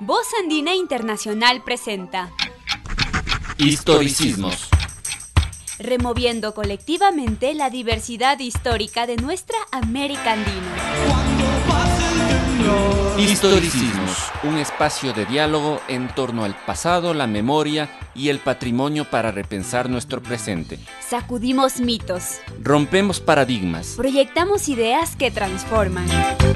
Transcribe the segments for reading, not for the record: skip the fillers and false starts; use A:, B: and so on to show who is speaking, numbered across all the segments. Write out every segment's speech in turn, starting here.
A: Voz Andina Internacional presenta
B: Historicismos.
A: Removiendo colectivamente la diversidad histórica de nuestra América Andina.
B: Historicismos, un espacio de diálogo en torno al pasado, la memoria y el patrimonio para repensar nuestro presente.
A: Sacudimos mitos.
B: Rompemos paradigmas.
A: Proyectamos ideas que transforman.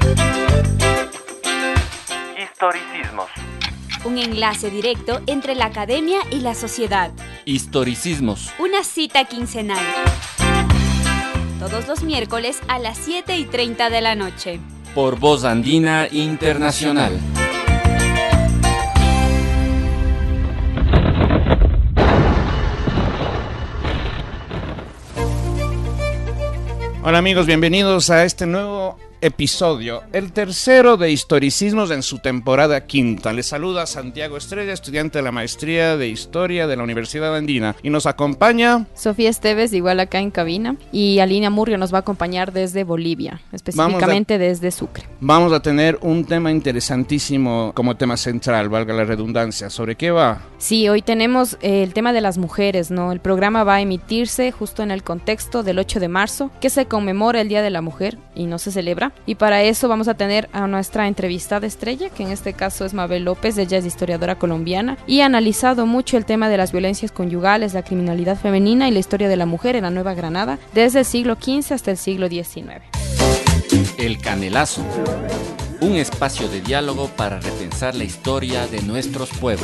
B: Historicismos.
A: Un enlace directo entre la academia y la sociedad.
B: Historicismos.
A: Una cita quincenal. Todos los miércoles a las 7:30 de la noche.
B: Por Voz Andina Internacional.
C: Hola amigos, bienvenidos a este nuevo episodio, el tercero de Historicismos en su temporada quinta. Les saluda Santiago Estrella, estudiante de la maestría de Historia de la Universidad Andina, y nos acompaña
D: Sofía Esteves, igual acá en cabina, y Alina Murrio nos va a acompañar desde Bolivia, específicamente desde Sucre. Vamos
C: a tener un tema interesantísimo como tema central, valga la redundancia. ¿Sobre qué va?
D: Sí, hoy tenemos el tema de las mujeres, ¿no? El programa va a emitirse justo en el contexto del 8 de marzo, que se conmemora el Día de la Mujer y no se celebra. Y para eso vamos a tener a nuestra entrevistada estrella, que en este caso es Mabel López. Ella es historiadora colombiana y ha analizado mucho el tema de las violencias conyugales, la criminalidad femenina y la historia de la mujer en la Nueva Granada desde el siglo XV hasta el siglo XIX.
B: El Canelazo, un espacio de diálogo para repensar la historia de nuestros pueblos.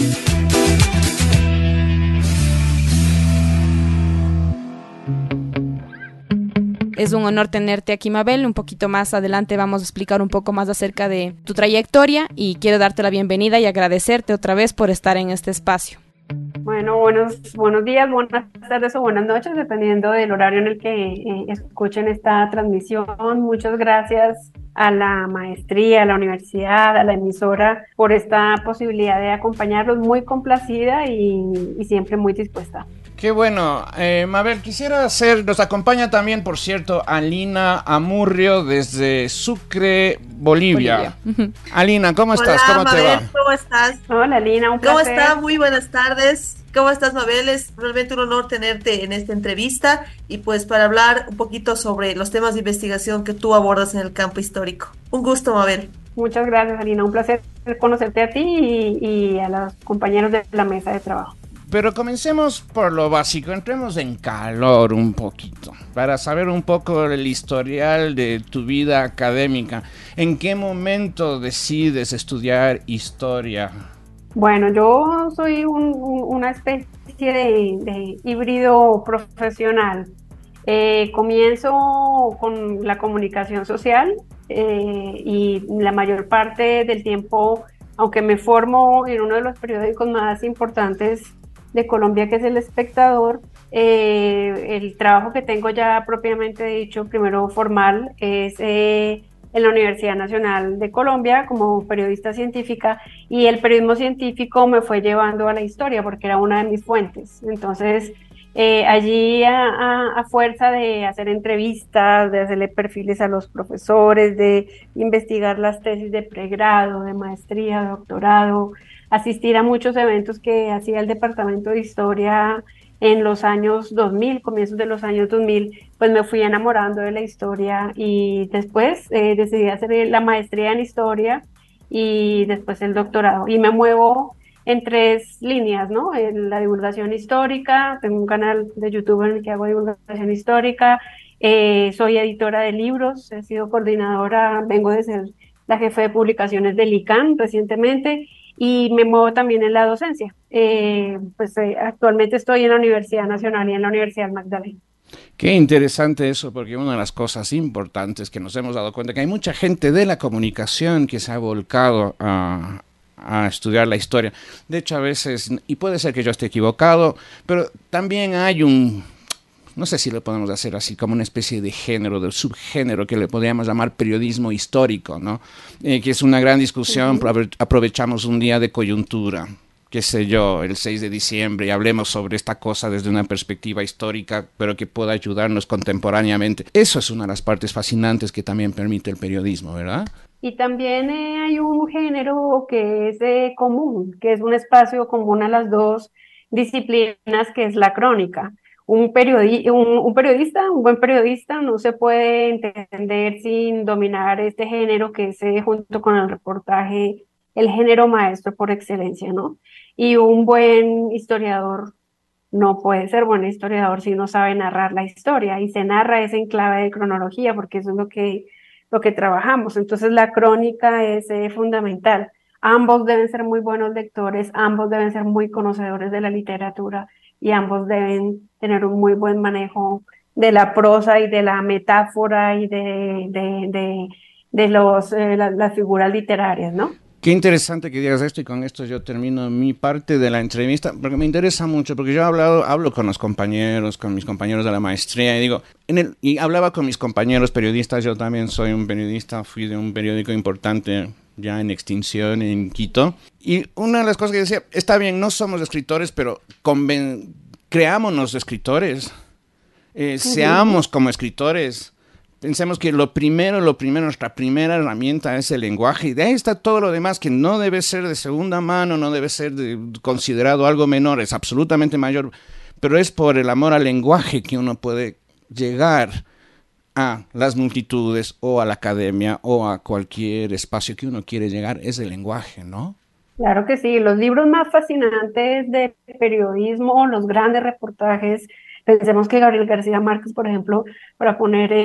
D: Es un honor tenerte aquí, Mabel. Un poquito más adelante vamos a explicar un poco más acerca de tu trayectoria y quiero darte la bienvenida y agradecerte otra vez por estar en este espacio.
E: Bueno, buenos días, buenas tardes o buenas noches, dependiendo del horario en el que escuchen esta transmisión. Muchas gracias a la maestría, a la universidad, a la emisora por esta posibilidad de acompañarlos. Muy complacida y siempre muy dispuesta.
C: Qué bueno. Mabel, nos acompaña también, por cierto, Alina Amurrio desde Sucre, Bolivia. Alina, ¿cómo estás?
F: Hola,
C: ¿Cómo
F: Mabel,
C: te va?
F: ¿cómo estás?
E: Hola, Alina, un placer.
F: ¿Cómo estás? Muy buenas tardes. ¿Cómo estás, Mabel? Es realmente un honor tenerte en esta entrevista y pues para hablar un poquito sobre los temas de investigación que tú abordas en el campo histórico. Un gusto, Mabel.
E: Muchas gracias, Alina. Un placer conocerte a ti y a los compañeros de la mesa de trabajo.
C: Pero comencemos por lo básico, entremos en calor un poquito, para saber un poco el historial de tu vida académica. ¿En qué momento decides estudiar historia?
E: Bueno, yo soy una especie de híbrido profesional. Comienzo con la comunicación social y la mayor parte del tiempo, aunque me formo en uno de los periódicos más importantes de Colombia, que es El Espectador, el trabajo que tengo ya propiamente dicho, primero formal, es en la Universidad Nacional de Colombia como periodista científica, y el periodismo científico me fue llevando a la historia porque era una de mis fuentes. Entonces allí a fuerza de hacer entrevistas, de hacerle perfiles a los profesores, de investigar las tesis de pregrado, de maestría, de doctorado, asistir a muchos eventos que hacía el Departamento de Historia en los años 2000, comienzos de los años 2000, pues me fui enamorando de la historia y después decidí hacer la maestría en historia y después el doctorado. Y me muevo en tres líneas, ¿no? En la divulgación histórica, tengo un canal de YouTube en el que hago divulgación histórica, soy editora de libros, he sido coordinadora, vengo de ser la jefe de publicaciones del ICANN recientemente, y me muevo también en la docencia. Actualmente estoy en la Universidad Nacional y en la Universidad Magdalena.
C: Qué interesante eso, porque una de las cosas importantes que nos hemos dado cuenta que hay mucha gente de la comunicación que se ha volcado a estudiar la historia. De hecho, a veces, y puede ser que yo esté equivocado, pero también hay no sé si lo podemos hacer así, como una especie de género, de subgénero que le podríamos llamar periodismo histórico, ¿no? Que es una gran discusión. Aprovechamos un día de coyuntura, qué sé yo, el 6 de diciembre, y hablemos sobre esta cosa desde una perspectiva histórica, pero que pueda ayudarnos contemporáneamente. Eso es una de las partes fascinantes que también permite el periodismo, ¿verdad?
E: Y también hay un género que es común, que es un espacio común a las dos disciplinas, que es la crónica. Un periodista, un buen periodista, no se puede entender sin dominar este género que es, junto con el reportaje, el género maestro por excelencia, ¿no? Y un buen historiador no puede ser buen historiador si no sabe narrar la historia, y se narra es en clave de cronología, porque eso es lo que trabajamos. Entonces la crónica es fundamental. Ambos deben ser muy buenos lectores, ambos deben ser muy conocedores de la literatura y ambos deben tener un muy buen manejo de la prosa y de la metáfora y de las figuras literarias, ¿no?
C: Qué interesante que digas esto y con esto yo termino mi parte de la entrevista porque me interesa mucho, porque yo hablo con los compañeros, con mis compañeros de la maestría y digo, y hablaba con mis compañeros periodistas, yo también soy un periodista, fui de un periódico importante ya en extinción en Quito, y una de las cosas que decía, está bien, no somos escritores, pero creámonos escritores,
E: Ujú.
C: seamos como escritores. Pensemos que lo primero, nuestra primera herramienta es el lenguaje y de ahí está todo lo demás que no debe ser de segunda mano, no debe ser considerado algo menor, es absolutamente mayor, pero es por el amor al lenguaje que uno puede llegar a las multitudes o a la academia o a cualquier espacio que uno quiere llegar, es el lenguaje, ¿no?
E: Claro que sí, los libros más fascinantes de periodismo, los grandes reportajes, pensemos que Gabriel García Márquez, por ejemplo, para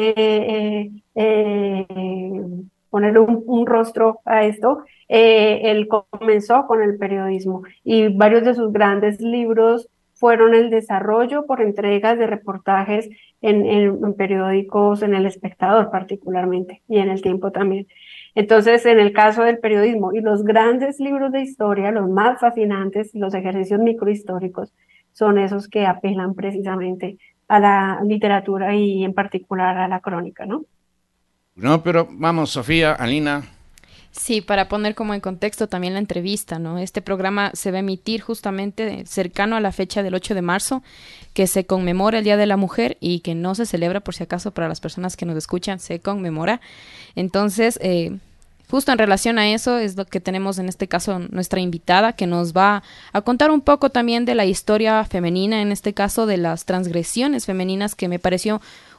E: poner un rostro a esto, él comenzó con el periodismo y varios de sus grandes libros fueron el desarrollo por entregas de reportajes en periódicos, en El Espectador particularmente y en El Tiempo también. Entonces, en el caso del periodismo y los grandes libros de historia, los más fascinantes, los ejercicios microhistóricos, son esos que apelan precisamente a la literatura y en particular a la crónica, ¿no?
C: No, pero vamos, Sofía, Alina.
D: Sí, para poner como en contexto también la entrevista, ¿no? Este programa se va a emitir justamente cercano a la fecha del 8 de marzo, que se conmemora el Día de la Mujer y que no se celebra, por si acaso, para las personas que nos escuchan, se conmemora. Entonces, justo en relación a eso es lo que tenemos en este caso nuestra invitada, que nos va a contar un poco también de la historia femenina, en este caso de las transgresiones femeninas, que me pareció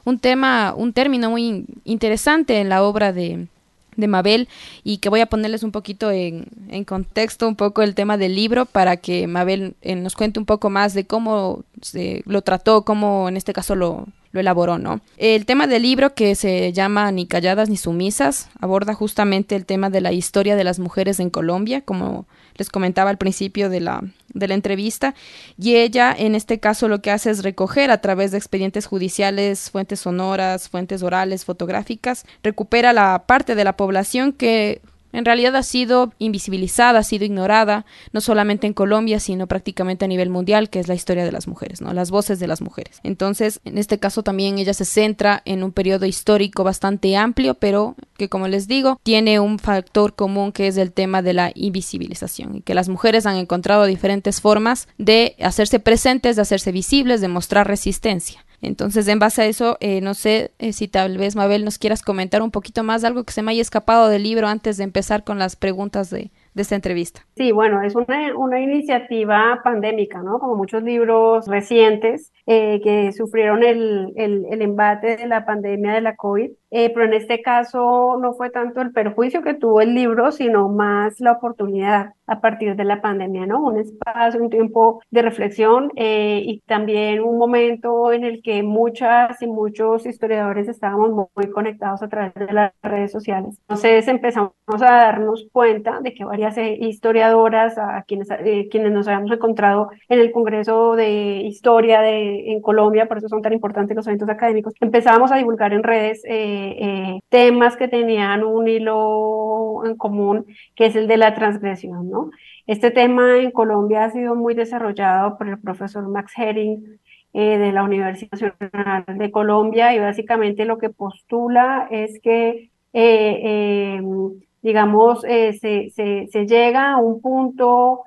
D: un término muy interesante en la obra de Mabel, y que voy a ponerles un poquito en contexto un poco el tema del libro para que Mabel nos cuente un poco más de cómo se lo trató, cómo en este caso lo elaboró, ¿no? El tema del libro, que se llama Ni calladas ni sumisas, aborda justamente el tema de la historia de las mujeres en Colombia, como les comentaba al principio de la entrevista, y ella en este caso lo que hace es recoger a través de expedientes judiciales, fuentes sonoras, fuentes orales, fotográficas, recupera la parte de la población que en realidad ha sido invisibilizada, ha sido ignorada, no solamente en Colombia, sino prácticamente a nivel mundial, que es la historia de las mujeres, ¿no? Las voces de las mujeres. Entonces, en este caso también ella se centra en un periodo histórico bastante amplio, pero que, como les digo, tiene un factor común, que es el tema de la invisibilización, y que las mujeres han encontrado diferentes formas de hacerse presentes, de hacerse visibles, de mostrar resistencia. Entonces, en base a eso, no sé si tal vez, Mabel, nos quieras comentar un poquito más, algo que se me haya escapado del libro antes de empezar con las preguntas de esta entrevista.
E: Sí, bueno, es una iniciativa pandémica, ¿no? Como muchos libros recientes que sufrieron el embate de la pandemia de la COVID, pero en este caso no fue tanto el perjuicio que tuvo el libro, sino más la oportunidad a partir de la pandemia, ¿no? Un espacio, un tiempo de reflexión y también un momento en el que muchas y muchos historiadores estábamos muy conectados a través de las redes sociales. Entonces empezamos a darnos cuenta de que varias historiadoras, quienes nos habíamos encontrado en el Congreso de Historia en Colombia, por eso son tan importantes los eventos académicos, empezábamos a divulgar en redes temas que tenían un hilo en común, que es el de la transgresión, ¿no? Este tema en Colombia ha sido muy desarrollado por el profesor Max Herring, de la Universidad Nacional de Colombia, y básicamente lo que postula es que digamos, se llega a un punto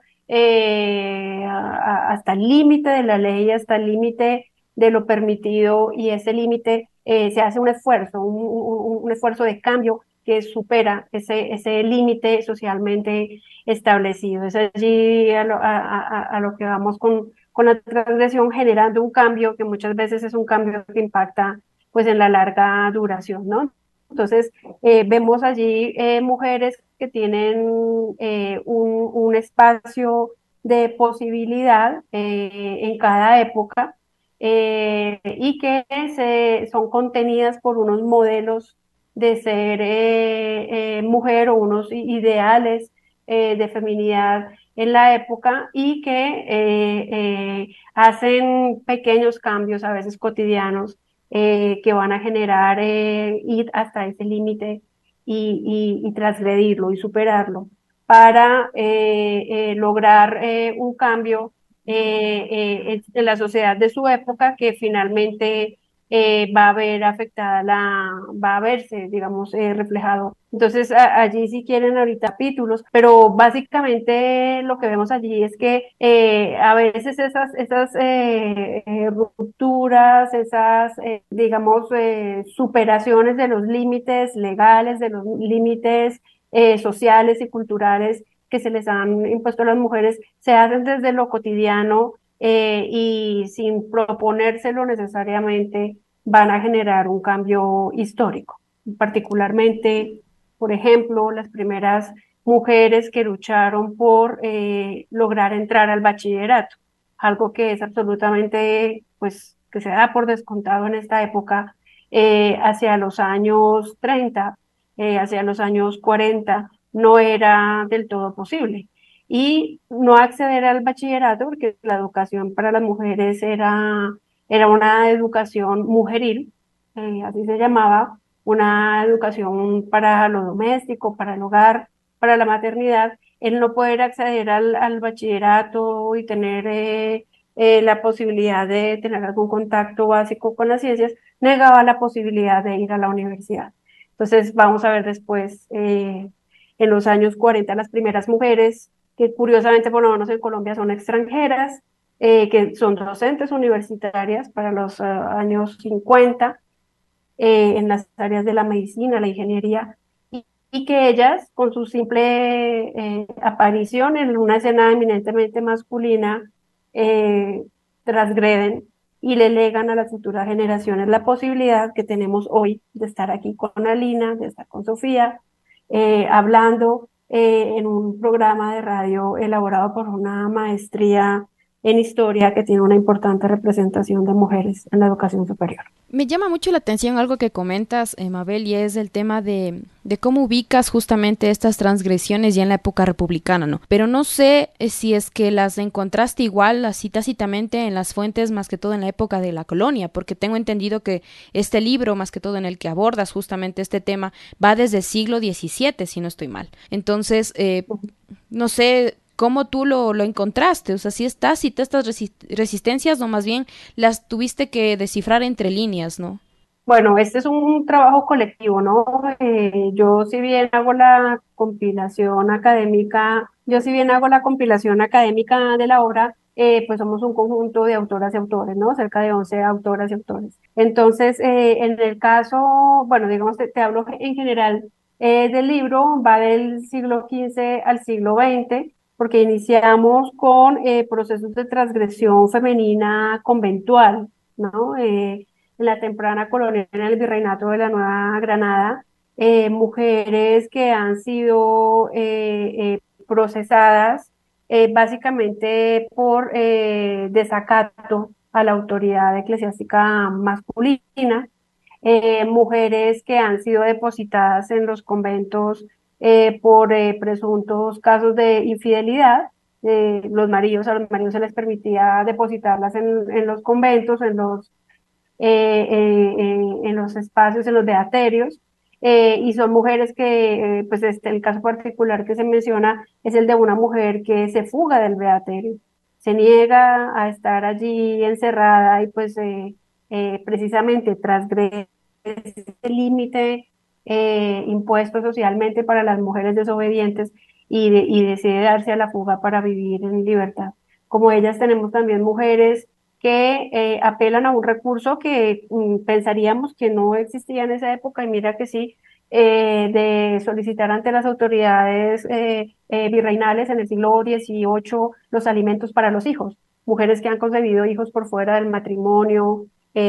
E: hasta el límite de la ley, hasta el límite de lo permitido, y ese límite se hace un esfuerzo, un esfuerzo de cambio que supera ese límite socialmente establecido. Es allí a lo que vamos con la transgresión, generando un cambio que muchas veces es un cambio que impacta pues en la larga duración, ¿no? Entonces, vemos allí mujeres que tienen un espacio de posibilidad en cada época y que son contenidas por unos modelos de ser mujer o unos ideales de feminidad en la época y que hacen pequeños cambios, a veces cotidianos, que van a generar ir hasta ese límite y transgredirlo y superarlo para lograr un cambio en la sociedad de su época que finalmente va a ver afectada va a verse, digamos, reflejado. Entonces, allí si quieren ahorita capítulos, pero básicamente lo que vemos allí es que a veces esas rupturas, esas, digamos, superaciones de los límites legales, de los límites sociales y culturales que se les han impuesto a las mujeres, se hacen desde lo cotidiano y sin proponérselo necesariamente van a generar un cambio histórico. Particularmente, por ejemplo, las primeras mujeres que lucharon por lograr entrar al bachillerato, algo que es absolutamente, pues, que se da por descontado en esta época, hacia los años 30, hacia los años 40, no era del todo posible. Y no acceder al bachillerato, porque la educación para las mujeres era una educación mujeril, así se llamaba, una educación para lo doméstico, para el hogar, para la maternidad. El no poder acceder al bachillerato y tener la posibilidad de tener algún contacto básico con las ciencias, negaba la posibilidad de ir a la universidad. Entonces vamos a ver después, en los años 40, las primeras mujeres, que curiosamente por lo menos en Colombia son extranjeras, que son docentes universitarias para los años 50, en las áreas de la medicina, la ingeniería, y que ellas, con su simple aparición en una escena eminentemente masculina, eh, transgreden y le legan a las futuras generaciones la posibilidad que tenemos hoy de estar aquí con Alina, de estar con Sofía, hablando en un programa de radio elaborado por una maestría en historia que tiene una importante representación de mujeres en la educación superior.
D: Me llama mucho la atención algo que comentas, Mabel, y es el tema de cómo ubicas justamente estas transgresiones ya en la época republicana, ¿no? Pero no sé si es que las encontraste igual, así tácitamente en las fuentes, más que todo en la época de la colonia, porque tengo entendido que este libro, más que todo en el que abordas justamente este tema, va desde el siglo XVII, si no estoy mal. Entonces, no sé cómo tú lo encontraste, o sea, si es tácita estas resistencias o más bien las tuviste que descifrar entre líneas, ¿no?
E: Bueno, este es un trabajo colectivo, ¿no? Yo si bien hago la compilación académica, yo si bien hago la compilación académica de la obra, pues somos un conjunto de autoras y autores, ¿no? Cerca de 11 autoras y autores. Entonces, en el caso, bueno, digamos, te hablo en general del libro, va del siglo XV al siglo XX, porque iniciamos con procesos de transgresión femenina conventual, ¿no? En la temprana colonia, en el virreinato de la Nueva Granada, mujeres que han sido procesadas básicamente por desacato a la autoridad eclesiástica masculina, mujeres que han sido depositadas en los conventos por presuntos casos de infidelidad. A los maridos se les permitía depositarlas en los conventos, en los espacios, en los beaterios, y son mujeres que, pues el caso particular que se menciona es el de una mujer que se fuga del beaterio, se niega a estar allí encerrada y pues precisamente transgrede ese límite impuesto socialmente para las mujeres desobedientes y decide darse a la fuga para vivir en libertad. Como ellas tenemos también mujeres que apelan a un recurso que pensaríamos que no existía en esa época y mira que sí, de solicitar ante las autoridades virreinales en el siglo XVIII los alimentos para los hijos, mujeres que han concebido hijos por fuera del matrimonio,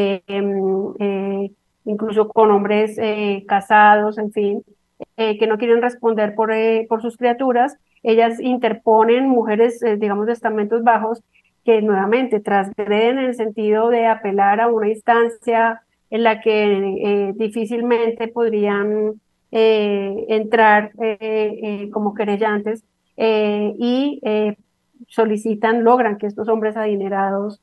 E: incluso con hombres casados, en fin, que no quieren responder por sus criaturas. Ellas interponen, mujeres, digamos, de estamentos bajos, que nuevamente transgreden en el sentido de apelar a una instancia en la que difícilmente podrían entrar como querellantes, y solicitan, logran que estos hombres adinerados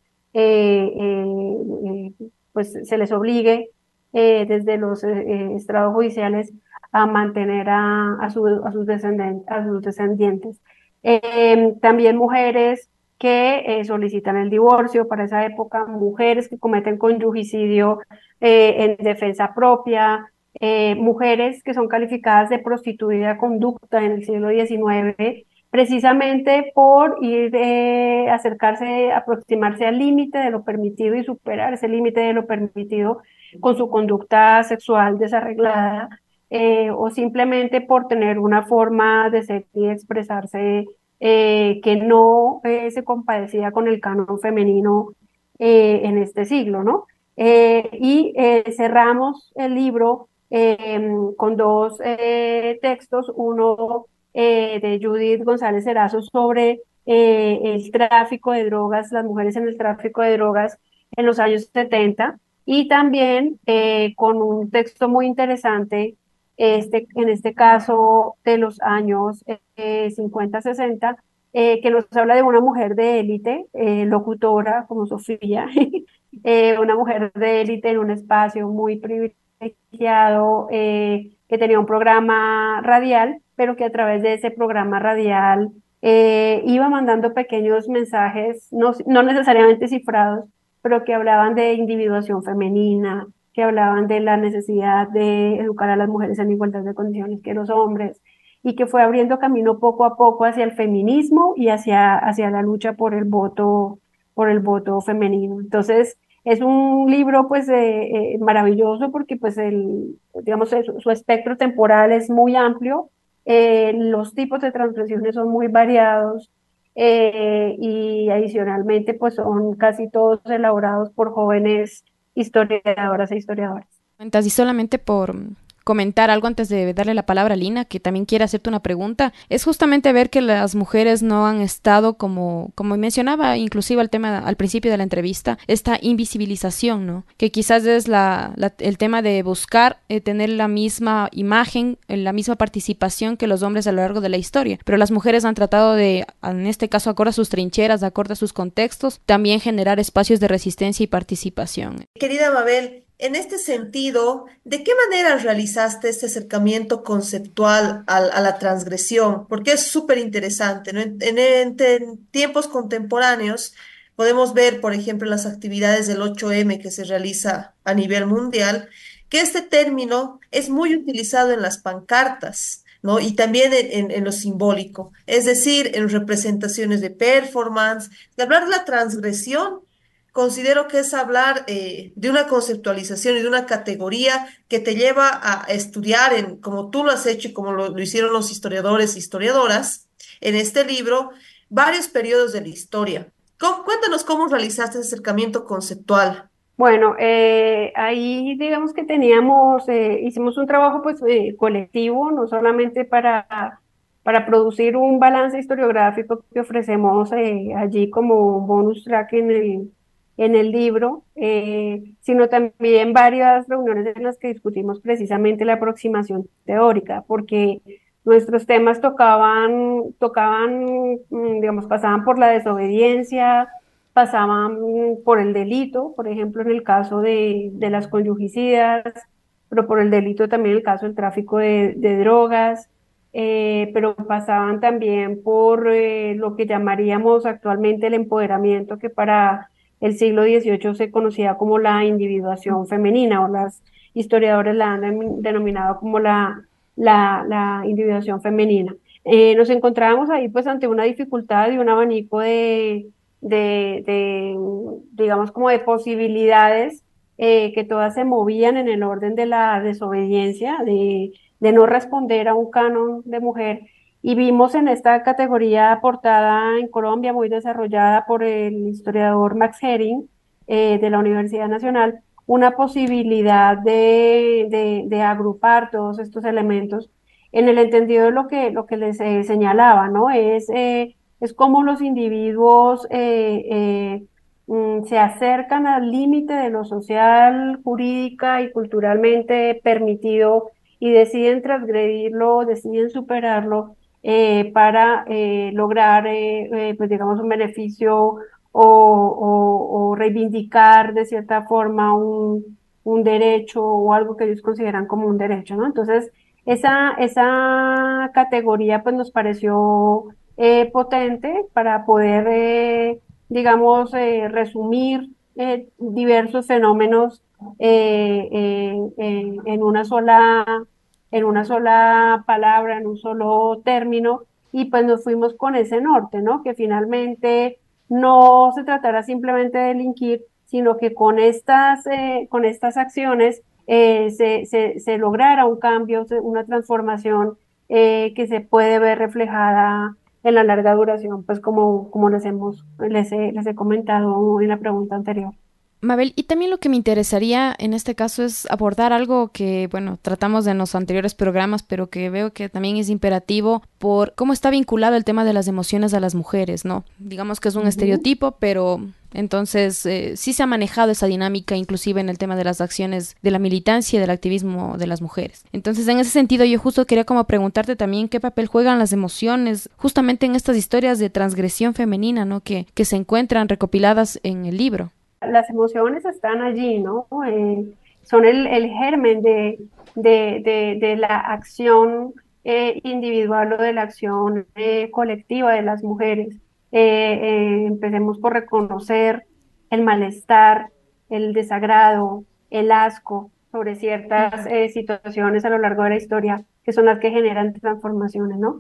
E: pues se les obligue desde los estrados judiciales a mantener a sus descendientes. También mujeres que solicitan el divorcio para esa época, mujeres que cometen conyugicidio en defensa propia, mujeres que son calificadas de prostituida conducta en el siglo XIX, precisamente por ir acercarse, aproximarse al límite de lo permitido y superar ese límite de lo permitido con su conducta sexual desarreglada, o simplemente por tener una forma de ser y expresarse que no se compadecía con el canon femenino en este siglo, ¿no? Cerramos el libro con dos textos, uno de Judith González Erazo sobre el tráfico de drogas, las mujeres en el tráfico de drogas en los años 70, y también con un texto muy interesante, en este caso de los años 50-60, que nos habla de una mujer de élite, locutora como Sofía, una mujer de élite en un espacio muy privilegiado, que tenía un programa radial, pero que a través de ese programa radial iba mandando pequeños mensajes, no necesariamente cifrados, pero que hablaban de individuación femenina, que hablaban de la necesidad de educar a las mujeres en igualdad de condiciones que los hombres, y que fue abriendo camino poco a poco hacia el feminismo y hacia la lucha por el voto femenino. Entonces, es un libro pues maravilloso, porque pues digamos, su espectro temporal es muy amplio, los tipos de transgresiones son muy variados, y adicionalmente pues son casi todos elaborados por jóvenes historiadoras e historiadores.
D: Y solamente por comentar algo antes de darle la palabra a Lina, que también quiere hacerte una pregunta, es justamente ver que las mujeres no han estado, como mencionaba inclusive el tema al principio de la entrevista, esta invisibilización, ¿no? Que quizás es el tema de buscar tener la misma imagen, la misma participación que los hombres a lo largo de la historia, pero las mujeres han tratado de, en este caso acorde a sus trincheras, de acuerdo a sus contextos, también generar espacios de resistencia y participación.
F: Querida Mabel, en este sentido, ¿de qué manera realizaste este acercamiento conceptual a la transgresión? Porque es súper interesante, ¿no? En tiempos contemporáneos podemos ver, por ejemplo, las actividades del 8M que se realiza a nivel mundial, que este término es muy utilizado en las pancartas, ¿no? Y también en lo simbólico, es decir, en representaciones de performance. De hablar de la transgresión, considero que es hablar de una conceptualización y de una categoría que te lleva a estudiar, como tú lo has hecho y como lo hicieron los historiadores e historiadoras en este libro, varios periodos de la historia. Cuéntanos cómo realizaste ese acercamiento conceptual.
E: Bueno, ahí digamos que hicimos un trabajo pues colectivo, no solamente para producir un balance historiográfico que ofrecemos allí como bonus track en el libro, sino también varias reuniones en las que discutimos precisamente la aproximación teórica, porque nuestros temas digamos, pasaban por la desobediencia, pasaban por el delito, por ejemplo, en el caso de las conyugicidas, pero por el delito también en el caso del tráfico de drogas, pero pasaban también por lo que llamaríamos actualmente el empoderamiento, que para el siglo XVIII se conocía como la individuación femenina, o las historiadores la han denominado como la individuación femenina. Nos encontrábamos ahí pues ante una dificultad y un abanico digamos, como de posibilidades que todas se movían en el orden de la desobediencia, de no responder a un canon de mujer. Y vimos en esta categoría aportada en Colombia, muy desarrollada por el historiador Max Hering, de la Universidad Nacional, una posibilidad de agrupar todos estos elementos en el entendido de lo que les señalaba, ¿no? Es cómo los individuos se acercan al límite de lo social, jurídica y culturalmente permitido y deciden transgredirlo, deciden superarlo para lograr, pues digamos, un beneficio o reivindicar de cierta forma un derecho o algo que ellos consideran como un derecho, ¿no? Entonces, esa categoría pues nos pareció potente para poder, digamos, resumir diversos fenómenos en una sola palabra, en un solo término, y pues nos fuimos con ese norte, ¿no? Que finalmente no se tratará simplemente de delinquir, sino que con estas acciones se lograra un cambio, una transformación que se puede ver reflejada en la larga duración, pues como les he comentado en la pregunta anterior.
D: Mabel, y también lo que me interesaría en este caso es abordar algo que, bueno, tratamos en los anteriores programas, pero que veo que también es imperativo por cómo está vinculado el tema de las emociones a las mujeres, ¿no? Digamos que es un estereotipo, pero entonces sí se ha manejado esa dinámica inclusive en el tema de las acciones de la militancia y del activismo de las mujeres. Entonces, en ese sentido, yo justo quería como preguntarte también qué papel juegan las emociones justamente en estas historias de transgresión femenina, ¿no? Que se encuentran recopiladas en el libro.
E: Las emociones están allí, ¿no? Son el germen de la acción individual o de la acción colectiva de las mujeres. Empecemos por reconocer el malestar, el desagrado, el asco sobre ciertas situaciones a lo largo de la historia, que son las que generan transformaciones, ¿no?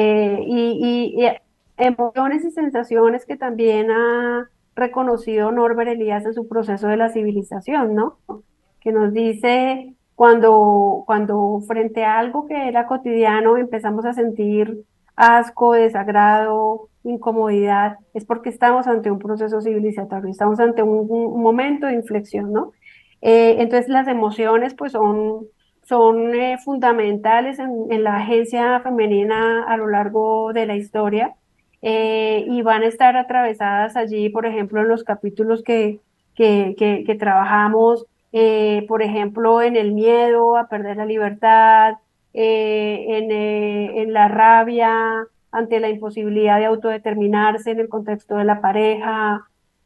E: Y emociones y sensaciones que también ha reconocido Norbert Elias en su proceso de la civilización, ¿no? Que nos dice cuando frente a algo que era cotidiano empezamos a sentir asco, desagrado, incomodidad, es porque estamos ante un proceso civilizatorio, estamos ante un momento de inflexión, ¿no? Entonces las emociones pues son fundamentales en la agencia femenina a lo largo de la historia y van a estar atravesadas allí, por ejemplo, en los capítulos que trabajamos, por ejemplo, en el miedo a perder la libertad, en la rabia ante la imposibilidad de autodeterminarse en el contexto de la pareja,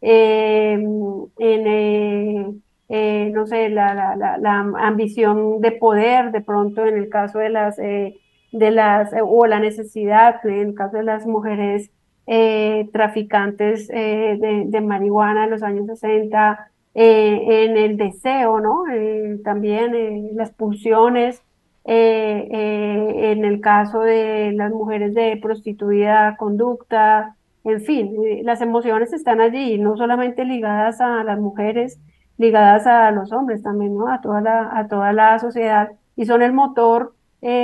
E: no sé, la ambición de poder, de pronto en el caso o la necesidad, en el caso de las mujeres traficantes de marihuana en los años 60, en el deseo, ¿no? También las pulsiones, en el caso de las mujeres de prostituida conducta, en fin, las emociones están allí, no solamente ligadas a las mujeres, ligadas a los hombres también, ¿no? A toda la sociedad, y son el motor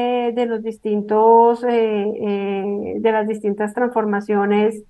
E: de las distintas transformaciones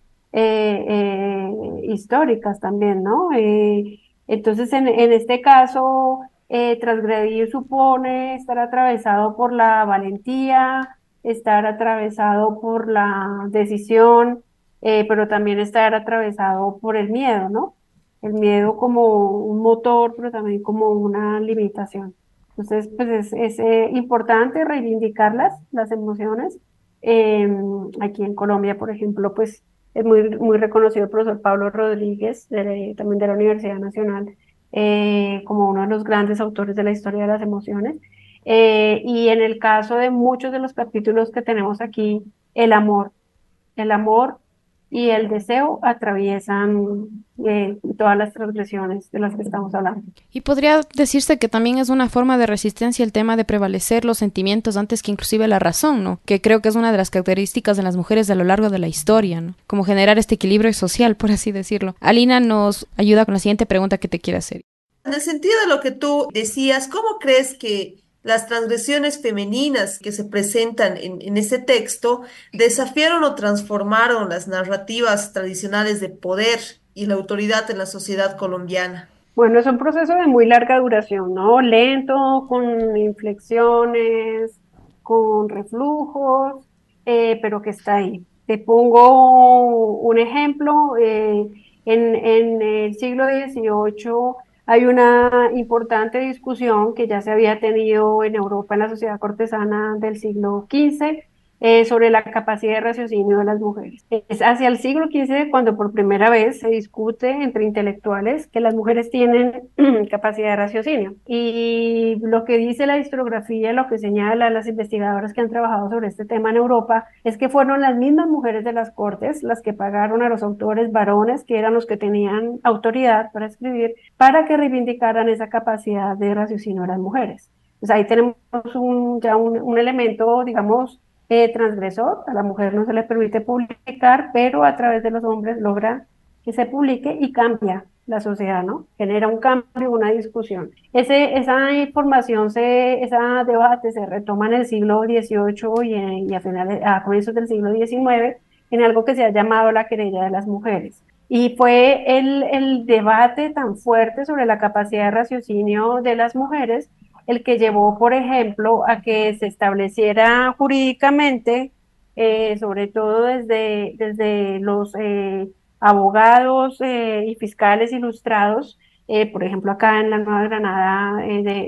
E: históricas también, ¿no? Entonces, en este caso, transgredir supone estar atravesado por la valentía, estar atravesado por la decisión, pero también estar atravesado por el miedo, ¿no? El miedo como un motor, pero también como una limitación. Entonces, pues es importante reivindicar las emociones. Aquí en Colombia, por ejemplo, pues es muy reconocido el profesor Pablo Rodríguez, también de la Universidad Nacional, como uno de los grandes autores de la historia de las emociones. Y en el caso de muchos de los capítulos que tenemos aquí, el amor y el deseo atraviesan todas las transgresiones de las que estamos hablando.
D: Y podría decirse que también es una forma de resistencia el tema de prevalecer los sentimientos antes que inclusive la razón, ¿no? Que creo que es una de las características de las mujeres a lo largo de la historia, ¿no? Como generar este equilibrio social, por así decirlo. Alina nos ayuda con la siguiente pregunta que te quiero hacer.
F: En el sentido de lo que tú decías, ¿cómo crees que las transgresiones femeninas que se presentan en ese texto desafiaron o transformaron las narrativas tradicionales de poder y la autoridad en la sociedad colombiana?
E: Bueno, es un proceso de muy larga duración, ¿no? Lento, con inflexiones, con reflujos, pero que está ahí. Te pongo un ejemplo. En el siglo XVIII hay una importante discusión que ya se había tenido en Europa en la sociedad cortesana del siglo XV, sobre la capacidad de raciocinio de las mujeres. Es hacia el siglo XV cuando por primera vez se discute entre intelectuales que las mujeres tienen capacidad de raciocinio. Y lo que dice la historiografía, lo que señalan las investigadoras que han trabajado sobre este tema en Europa, es que fueron las mismas mujeres de las cortes las que pagaron a los autores varones, que eran los que tenían autoridad para escribir, para que reivindicaran esa capacidad de raciocinio de las mujeres. Pues ahí tenemos un elemento, digamos, transgresor. A la mujer no se le permite publicar, pero a través de los hombres logra que se publique y cambia la sociedad, ¿no? Genera un cambio, una discusión. Esa información, ese debate se retoma en el siglo XVIII y a comienzos del siglo XIX en algo que se ha llamado la querella de las mujeres. Y fue el debate tan fuerte sobre la capacidad de raciocinio de las mujeres el que llevó, por ejemplo, a que se estableciera jurídicamente, sobre todo desde los abogados y fiscales ilustrados, por ejemplo, acá en la Nueva Granada,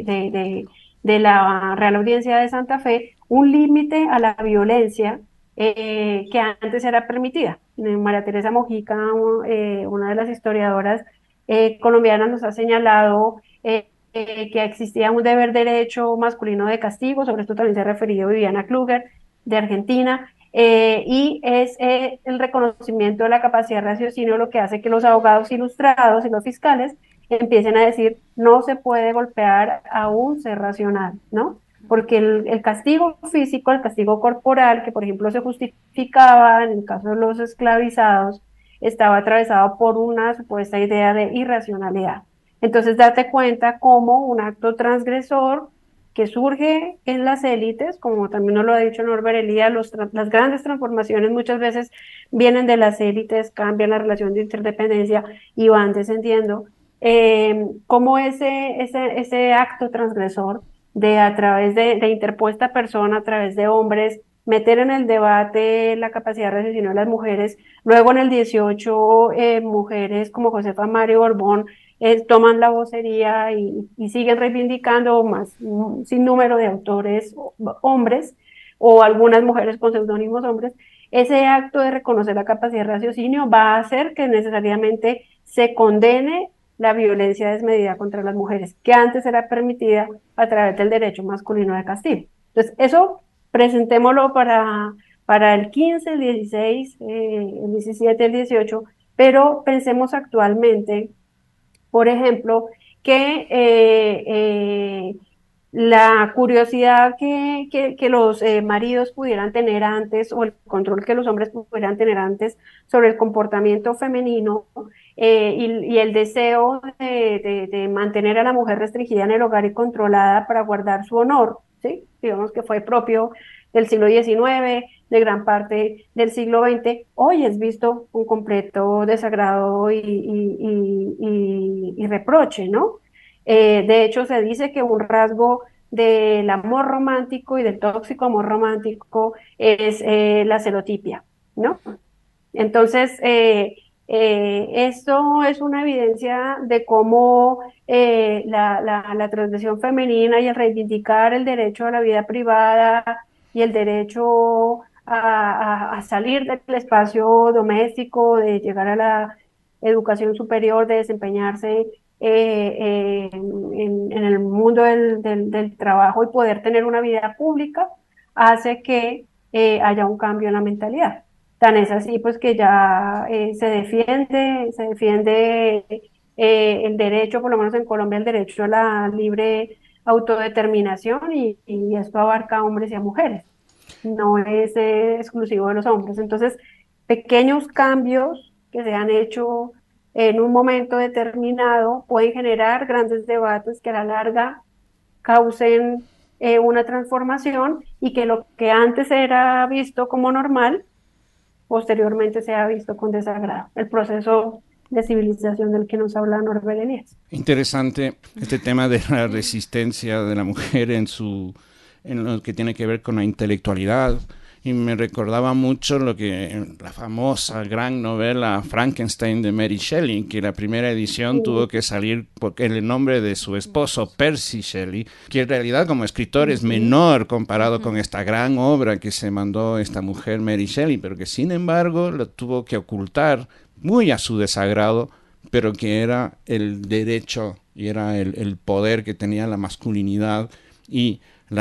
E: de la Real Audiencia de Santa Fe, un límite a la violencia que antes era permitida. María Teresa Mojica, una de las historiadoras colombianas, nos ha señalado que existía un deber derecho masculino de castigo. Sobre esto también se ha referido Viviana Kluger, de Argentina, y es el reconocimiento de la capacidad de raciocinio lo que hace que los abogados ilustrados y los fiscales empiecen a decir: no se puede golpear a un ser racional, ¿no? Porque el castigo físico, el castigo corporal, que por ejemplo se justificaba en el caso de los esclavizados, estaba atravesado por una supuesta idea de irracionalidad. Entonces, date cuenta cómo un acto transgresor que surge en las élites, como también nos lo ha dicho Norbert Elías, las grandes transformaciones muchas veces vienen de las élites, cambian la relación de interdependencia y van descendiendo. Cómo ese acto transgresor de a través de interpuesta persona, a través de hombres, meter en el debate la capacidad de raciocinio de las mujeres. Luego en el 18, mujeres como Josefa Mario Borbón toman la vocería y siguen reivindicando más un sinnúmero de autores hombres o algunas mujeres con seudónimos hombres. Ese acto de reconocer la capacidad de raciocinio va a hacer que necesariamente se condene la violencia desmedida contra las mujeres, que antes era permitida a través del derecho masculino de castigo. Entonces, eso presentémoslo para el 15, el 16, el 17, el 18, pero pensemos actualmente, por ejemplo, que la curiosidad que los maridos pudieran tener antes, o el control que los hombres pudieran tener antes sobre el comportamiento femenino, y el deseo de mantener a la mujer restringida en el hogar y controlada para guardar su honor, ¿sí? Digamos que fue propio del siglo XIX, de gran parte del siglo XX, hoy es visto un completo desagrado y reproche, ¿no? De hecho, se dice que un rasgo del amor romántico y del tóxico amor romántico es la celotipia, ¿no? Entonces, esto es una evidencia de cómo la transgresión femenina y el reivindicar el derecho a la vida privada y el derecho a salir del espacio doméstico, de llegar a la educación superior, de desempeñarse en el mundo del trabajo y poder tener una vida pública, hace que haya un cambio en la mentalidad. Tan es así, pues, que ya se defiende el derecho, por lo menos en Colombia, el derecho a la libre autodeterminación, y esto abarca a hombres y a mujeres, no es exclusivo de los hombres. Entonces, pequeños cambios que se han hecho en un momento determinado pueden generar grandes debates que a la larga causen una transformación y que lo que antes era visto como normal, posteriormente sea visto con desagrado. El proceso de civilización del que nos habla Norbert Elias.
C: Interesante este tema de la resistencia de la mujer en lo que tiene que ver con la intelectualidad. Y me recordaba mucho lo que la famosa gran novela Frankenstein de Mary Shelley, que la primera edición tuvo que salir porque el nombre de su esposo, Percy Shelley, que en realidad como escritor es menor comparado con esta gran obra que se mandó esta mujer Mary Shelley, pero que sin embargo lo tuvo que ocultar muy a su desagrado, pero que era el derecho y era el poder que tenía la masculinidad y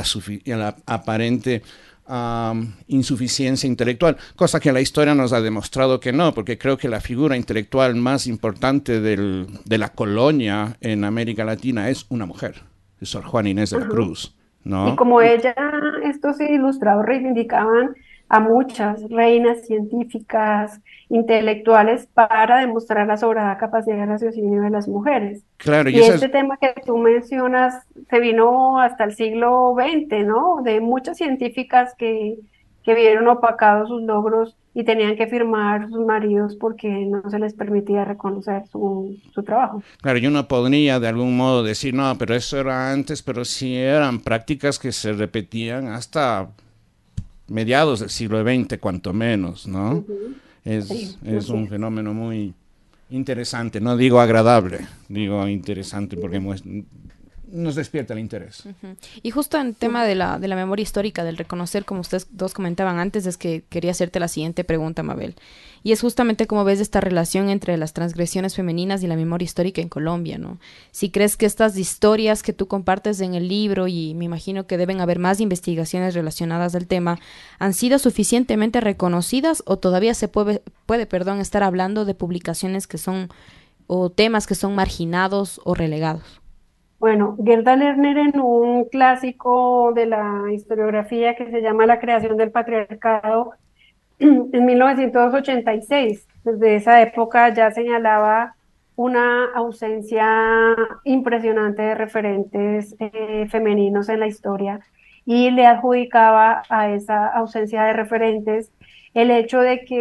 C: la aparente insuficiencia intelectual, cosa que la historia nos ha demostrado que no, porque creo que la figura intelectual más importante de la colonia en América Latina es una mujer, es Sor Juana Inés de la Cruz,
E: Y
C: ¿no?
E: como ella, estos ilustrados reivindicaban a muchas reinas científicas, intelectuales, para demostrar la sobrada capacidad de raciocinio de las mujeres.
C: Claro, y
E: Y
C: esa
E: este
C: es,
E: tema que tú mencionas se vino hasta el siglo XX, ¿no? De muchas científicas que vieron opacados sus logros y tenían que firmar sus maridos porque no se les permitía reconocer su trabajo.
C: claro, yo no podría de algún modo decir, no, pero eso era antes, pero sí eran prácticas que se repetían hasta mediados del siglo XX, cuanto menos, ¿no?
E: Ujú. Sí,
C: Es
E: así
C: un
E: es.
C: fenómeno muy interesante, no digo agradable, digo interesante porque nos despierta el interés.
D: Ujú. Y justo en tema de la memoria histórica, del reconocer, como ustedes dos comentaban antes, es que quería hacerte la siguiente pregunta, Mabel. Y es justamente cómo ves esta relación entre las transgresiones femeninas y la memoria histórica en Colombia, ¿no? Si crees que estas historias que tú compartes en el libro, y me imagino que deben haber más investigaciones relacionadas al tema, han sido suficientemente reconocidas o todavía puede, estar hablando de publicaciones que son, o temas que son marginados o relegados.
E: Bueno, Gerda Lerner en un clásico de la historiografía que se llama La creación del patriarcado en 1986. Desde esa época ya señalaba una ausencia impresionante de referentes femeninos en la historia y le adjudicaba a esa ausencia de referentes el hecho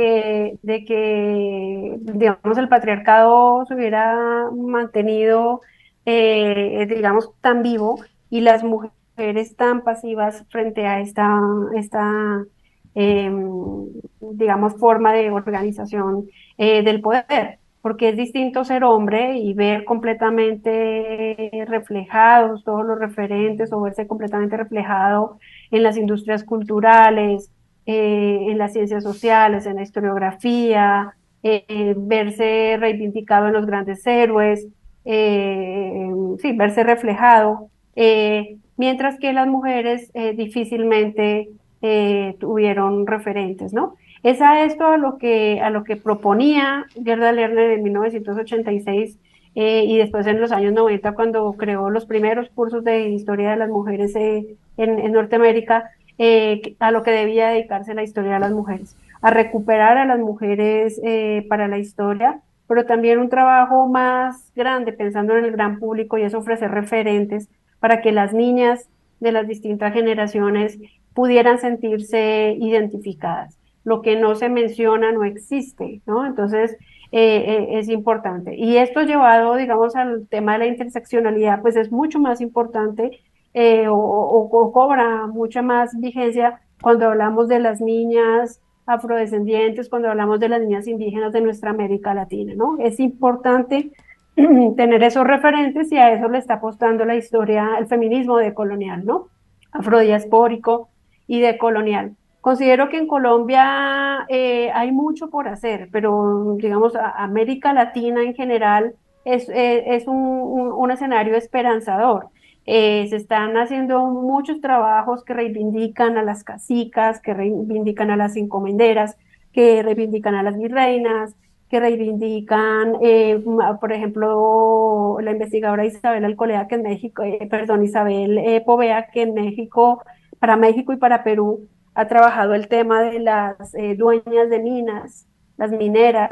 E: de que, digamos, el patriarcado se hubiera mantenido, digamos, tan vivo y las mujeres tan pasivas frente a esta eh, digamos, forma de organización del poder, porque es distinto ser hombre y ver completamente reflejados todos los referentes o verse completamente reflejado en las industrias culturales, en las ciencias sociales, en la historiografía, verse reivindicado en los grandes héroes, sí, verse reflejado, mientras que las mujeres difícilmente tuvieron referentes, ¿no? Es a esto a lo que proponía Gerda Lerner en 1986 y después en los años 90 cuando creó los primeros cursos de historia de las mujeres en Norteamérica, a lo que debía dedicarse la historia de las mujeres, a recuperar a las mujeres para la historia, pero también un trabajo más grande pensando en el gran público y es ofrecer referentes para que las niñas de las distintas generaciones pudieran sentirse identificadas. Lo que no se menciona no existe, ¿no? Entonces, es importante. Y esto llevado, digamos, al tema de la interseccionalidad, pues es mucho más importante o cobra mucha más vigencia cuando hablamos de las niñas afrodescendientes, cuando hablamos de las niñas indígenas de nuestra América Latina, ¿no? Es importante tener esos referentes y a eso le está apostando la historia, el feminismo decolonial, ¿no? Afrodiaspórico y decolonial. Considero que en Colombia hay mucho por hacer, pero digamos, América Latina en general es un escenario esperanzador. Se están haciendo muchos trabajos que reivindican a las cacicas, que reivindican a las encomenderas, que reivindican a las virreinas, que reivindican, por ejemplo, la investigadora Isabel Alcolea, que en México, perdón, Isabel Povea, que en México, para México y para Perú, ha trabajado el tema de las dueñas de minas, las mineras,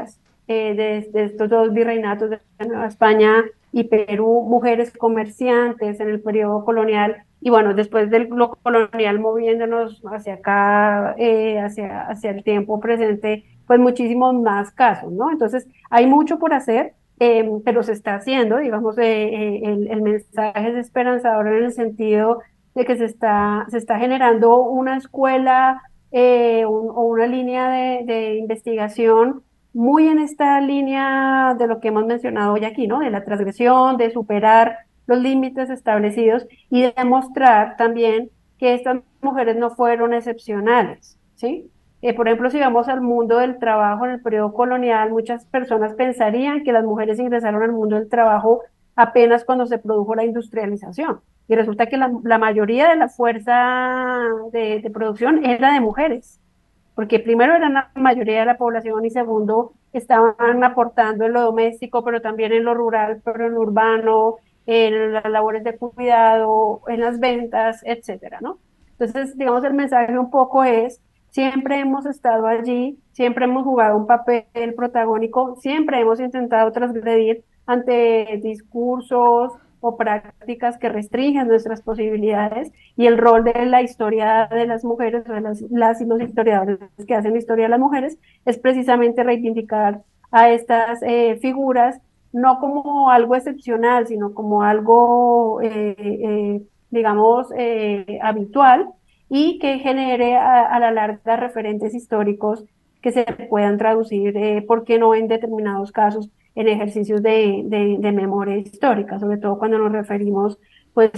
E: de estos dos virreinatos de Nueva España y Perú, mujeres comerciantes en el periodo colonial, y bueno, después de lo colonial moviéndonos hacia acá, hacia el tiempo presente, pues muchísimos más casos, ¿no? Entonces, hay mucho por hacer, pero se está haciendo, digamos, el mensaje es esperanzador en el sentido de que se está generando una escuela o una línea de investigación muy en esta línea de lo que hemos mencionado hoy aquí, ¿no? De la transgresión, de superar los límites establecidos y de demostrar también que estas mujeres no fueron excepcionales, ¿sí? Por ejemplo, si vamos al mundo del trabajo en el periodo colonial, muchas personas pensarían que las mujeres ingresaron al mundo del trabajo apenas cuando se produjo la industrialización. Y resulta que la mayoría de la fuerza de producción era de mujeres, porque primero eran la mayoría de la población y segundo estaban aportando en lo doméstico, pero también en lo rural, pero en lo urbano, en las labores de cuidado, en las ventas, etcétera, ¿no? Entonces, digamos, el mensaje un poco es, siempre hemos estado allí, siempre hemos jugado un papel protagónico, siempre hemos intentado transgredir ante discursos o prácticas que restringen nuestras posibilidades y el rol de la historia de las mujeres, o de las y los historiadores que hacen la historia de las mujeres, es precisamente reivindicar a estas figuras no como algo excepcional, sino como algo, digamos, habitual y que genere a la larga referentes históricos que se puedan traducir, ¿por qué no en determinados casos, en ejercicios de memoria histórica, sobre todo cuando nos referimos pues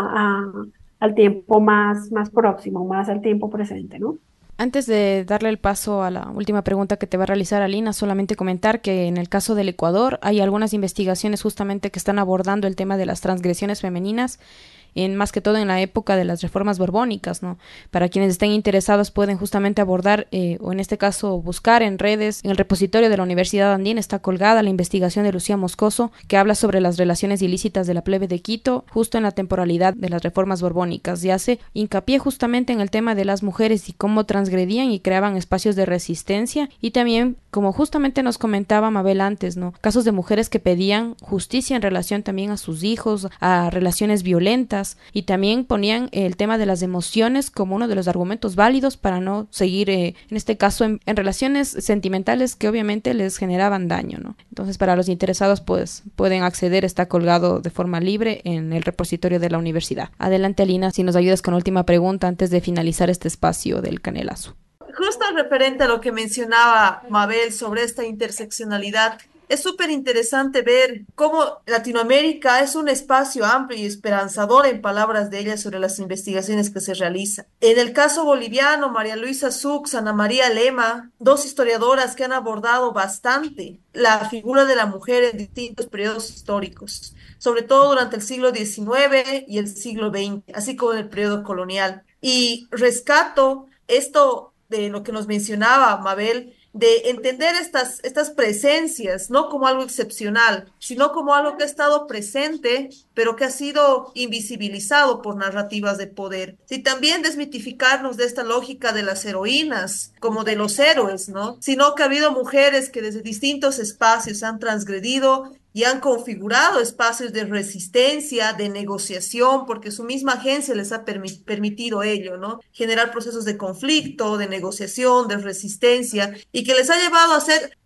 E: al tiempo más próximo, más al tiempo presente, ¿no?
D: Antes de darle el paso a la última pregunta que te va a realizar Alina, solamente comentar que en el caso del Ecuador hay algunas investigaciones justamente que están abordando el tema de las transgresiones femeninas, más que todo en la época de las reformas borbónicas, ¿no? Para quienes estén interesados pueden justamente abordar, o en este caso buscar en redes, en el repositorio de la Universidad Andina está colgada la investigación de Lucía Moscoso, que habla sobre las relaciones ilícitas de la plebe de Quito, justo en la temporalidad de las reformas borbónicas, y hace hincapié justamente en el tema de las mujeres y cómo transgredían y creaban espacios de resistencia, y también, como justamente nos comentaba Mabel antes, ¿no? Casos de mujeres que pedían justicia en relación también a sus hijos, a relaciones violentas, y también ponían el tema de las emociones como uno de los argumentos válidos para no seguir, en este caso, en relaciones sentimentales que obviamente les generaban daño, ¿no? Entonces, para los interesados, pues, pueden acceder, está colgado de forma libre en el repositorio de la universidad. Adelante, Alina, si nos ayudas con la última pregunta antes de finalizar este espacio del canelazo.
F: Justo referente a lo que mencionaba Mabel sobre esta interseccionalidad, es súper interesante ver cómo Latinoamérica es un espacio amplio y esperanzador, en palabras de ella, sobre las investigaciones que se realizan. En el caso boliviano, María Luisa Sux, Ana María Lema, dos historiadoras que han abordado bastante la figura de la mujer en distintos periodos históricos, sobre todo durante el siglo XIX y el siglo XX, así como en el periodo colonial. Y rescato esto de lo que nos mencionaba Mabel, de entender estas presencias, no como algo excepcional, sino como algo que ha estado presente, pero que ha sido invisibilizado por narrativas de poder. Y también desmitificarnos de esta lógica de las heroínas, como de los héroes, ¿no? Sino que ha habido mujeres que desde distintos espacios han transgredido y han configurado espacios de resistencia, de negociación, porque su misma agencia les ha permitido ello, ¿no? Generar procesos de conflicto, de negociación, de resistencia, y que les ha llevado a ser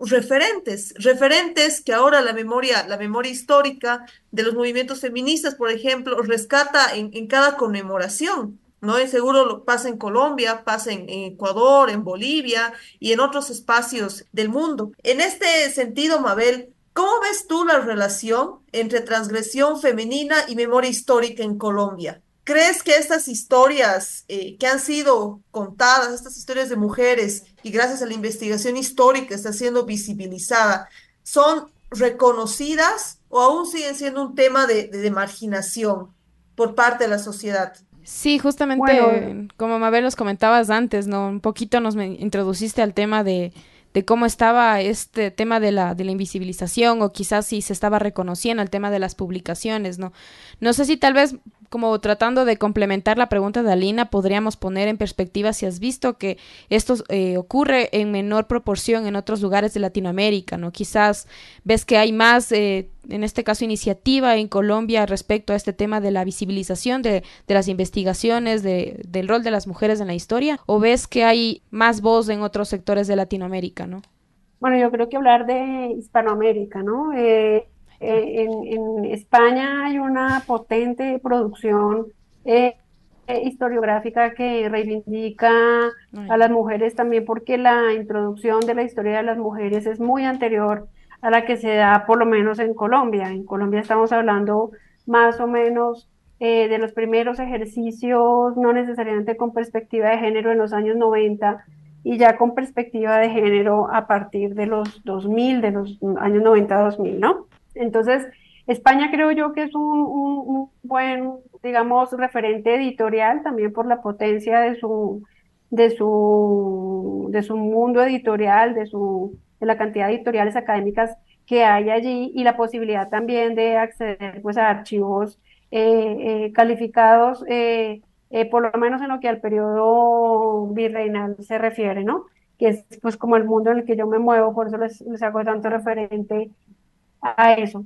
F: referentes que ahora la memoria histórica de los movimientos feministas, por ejemplo, rescata en cada conmemoración. ¿No? Y seguro lo pasa en Colombia, pasa en Ecuador, en Bolivia y en otros espacios del mundo. En este sentido, Mabel, ¿cómo ves tú la relación entre transgresión femenina y memoria histórica en Colombia? ¿Crees que estas historias que han sido contadas, estas historias de mujeres, y gracias a la investigación histórica está siendo visibilizada, son reconocidas o aún siguen siendo un tema de marginación por parte de la sociedad?
D: Sí,
E: Bueno,
D: justamente como Mabel nos comentabas antes, ¿no? Un poquito introduciste al tema de cómo estaba este tema de la invisibilización o quizás si se estaba reconociendo el tema de las publicaciones, ¿no? No sé si tal vez como tratando de complementar la pregunta de Alina, podríamos poner en perspectiva si has visto que esto ocurre en menor proporción en otros lugares de Latinoamérica, ¿no? Quizás ves que hay más, en este caso, iniciativa en Colombia respecto a este tema de la visibilización de las investigaciones, del rol de las mujeres en la historia, o ves que hay más voz en otros sectores de Latinoamérica, ¿no?
E: Bueno, yo creo que hablar de Hispanoamérica, ¿no? En España hay una potente producción historiográfica que reivindica a
D: Ay,
E: las mujeres también porque la introducción de la historia de las mujeres es muy anterior a la que se da por lo menos en Colombia. En Colombia estamos hablando más o menos de los primeros ejercicios, no necesariamente con perspectiva de género en los años 90 y ya con perspectiva de género a partir de los 2000, de los años 90-2000, ¿no? Entonces, España creo yo que es un buen, digamos, referente editorial también por la potencia de su mundo editorial, de la cantidad de editoriales académicas que hay allí y la posibilidad también de acceder pues a archivos calificados, por lo menos en lo que al periodo virreinal se refiere, ¿no? Que es pues como el mundo en el que yo me muevo, por eso les hago tanto referente a eso.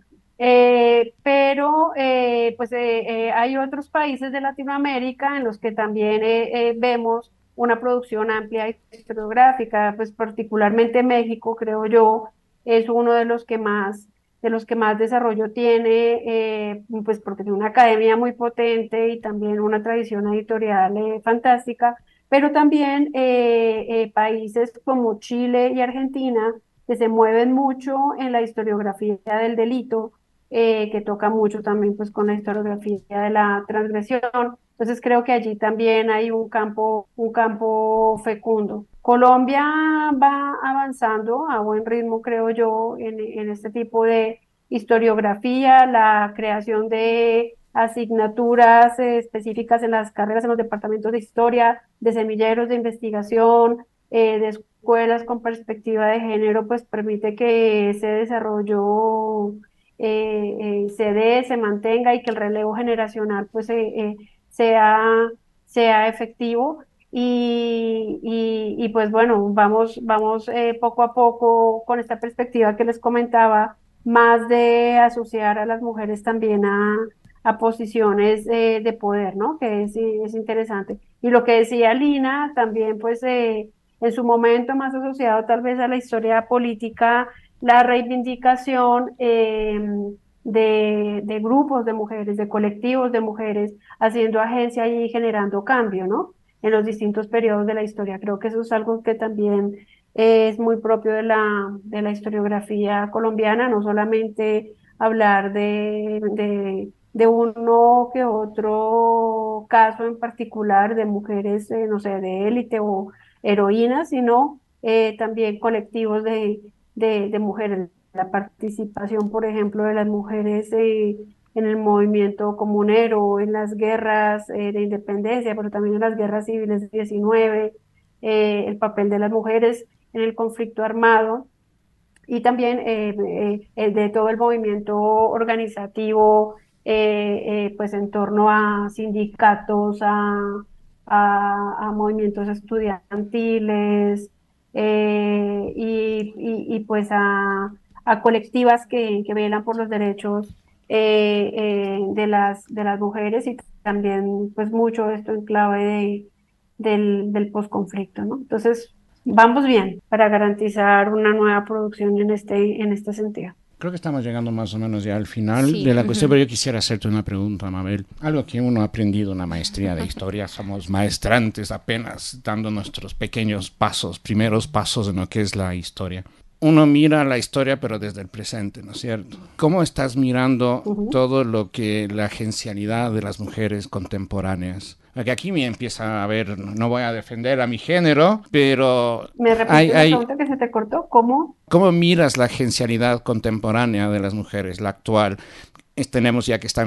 E: Pero hay otros países de Latinoamérica en los que también vemos una producción amplia historiográfica, pues particularmente México, creo yo, es uno de los que más desarrollo tiene, pues porque tiene una academia muy potente y también una tradición editorial fantástica, pero también países como Chile y Argentina que se mueven mucho en la historiografía del delito, que toca mucho también pues con la historiografía de la transgresión. Entonces creo que allí también hay un campo fecundo. Colombia va avanzando a buen ritmo, creo yo, en este tipo de historiografía, la creación de asignaturas específicas en las carreras, en los departamentos de historia, de semilleros de investigación, de escuelas con perspectiva de género, pues permite que ese desarrollo se dé, se mantenga y que el relevo generacional pues sea efectivo. Pues bueno, vamos poco a poco con esta perspectiva que les comentaba, más de asociar a las mujeres también a posiciones de poder, ¿no? Que es interesante. Y lo que decía Lina, también pues en su momento más asociado tal vez a la historia política, la reivindicación de grupos de mujeres, de colectivos de mujeres, haciendo agencia y generando cambio, ¿no? En los distintos periodos de la historia. Creo que eso es algo que también es muy propio de la historiografía colombiana, no solamente hablar de uno que otro caso en particular de mujeres, no sé, de élite o heroínas, sino también colectivos de mujeres. La participación, por ejemplo, de las mujeres en el movimiento comunero, en las guerras de independencia, pero también en las guerras civiles del 19, el papel de las mujeres en el conflicto armado y también el de todo el movimiento organizativo, pues en torno a sindicatos, a movimientos estudiantiles pues a colectivas que velan por los derechos de las mujeres y también pues mucho esto en clave del posconflicto, ¿no? Entonces, vamos bien para garantizar una nueva producción en este sentido.
C: Creo que estamos llegando más o menos ya al final
D: Sí,
C: de la cuestión, pero yo quisiera hacerte una pregunta, Mabel. Algo que uno ha aprendido en una maestría de historia, somos maestrantes apenas dando nuestros pequeños pasos, primeros pasos en lo que es la historia. Uno mira la historia, pero desde el presente, ¿no es cierto? ¿Cómo estás mirando todo lo que la agencialidad de las mujeres contemporáneas? Porque aquí me empieza a ver, no voy a defender a mi género, pero
E: ¿Me repites la pregunta que se te cortó? ¿Cómo?
C: ¿cómo miras la agencialidad contemporánea de las mujeres, la actual? Tenemos ya que están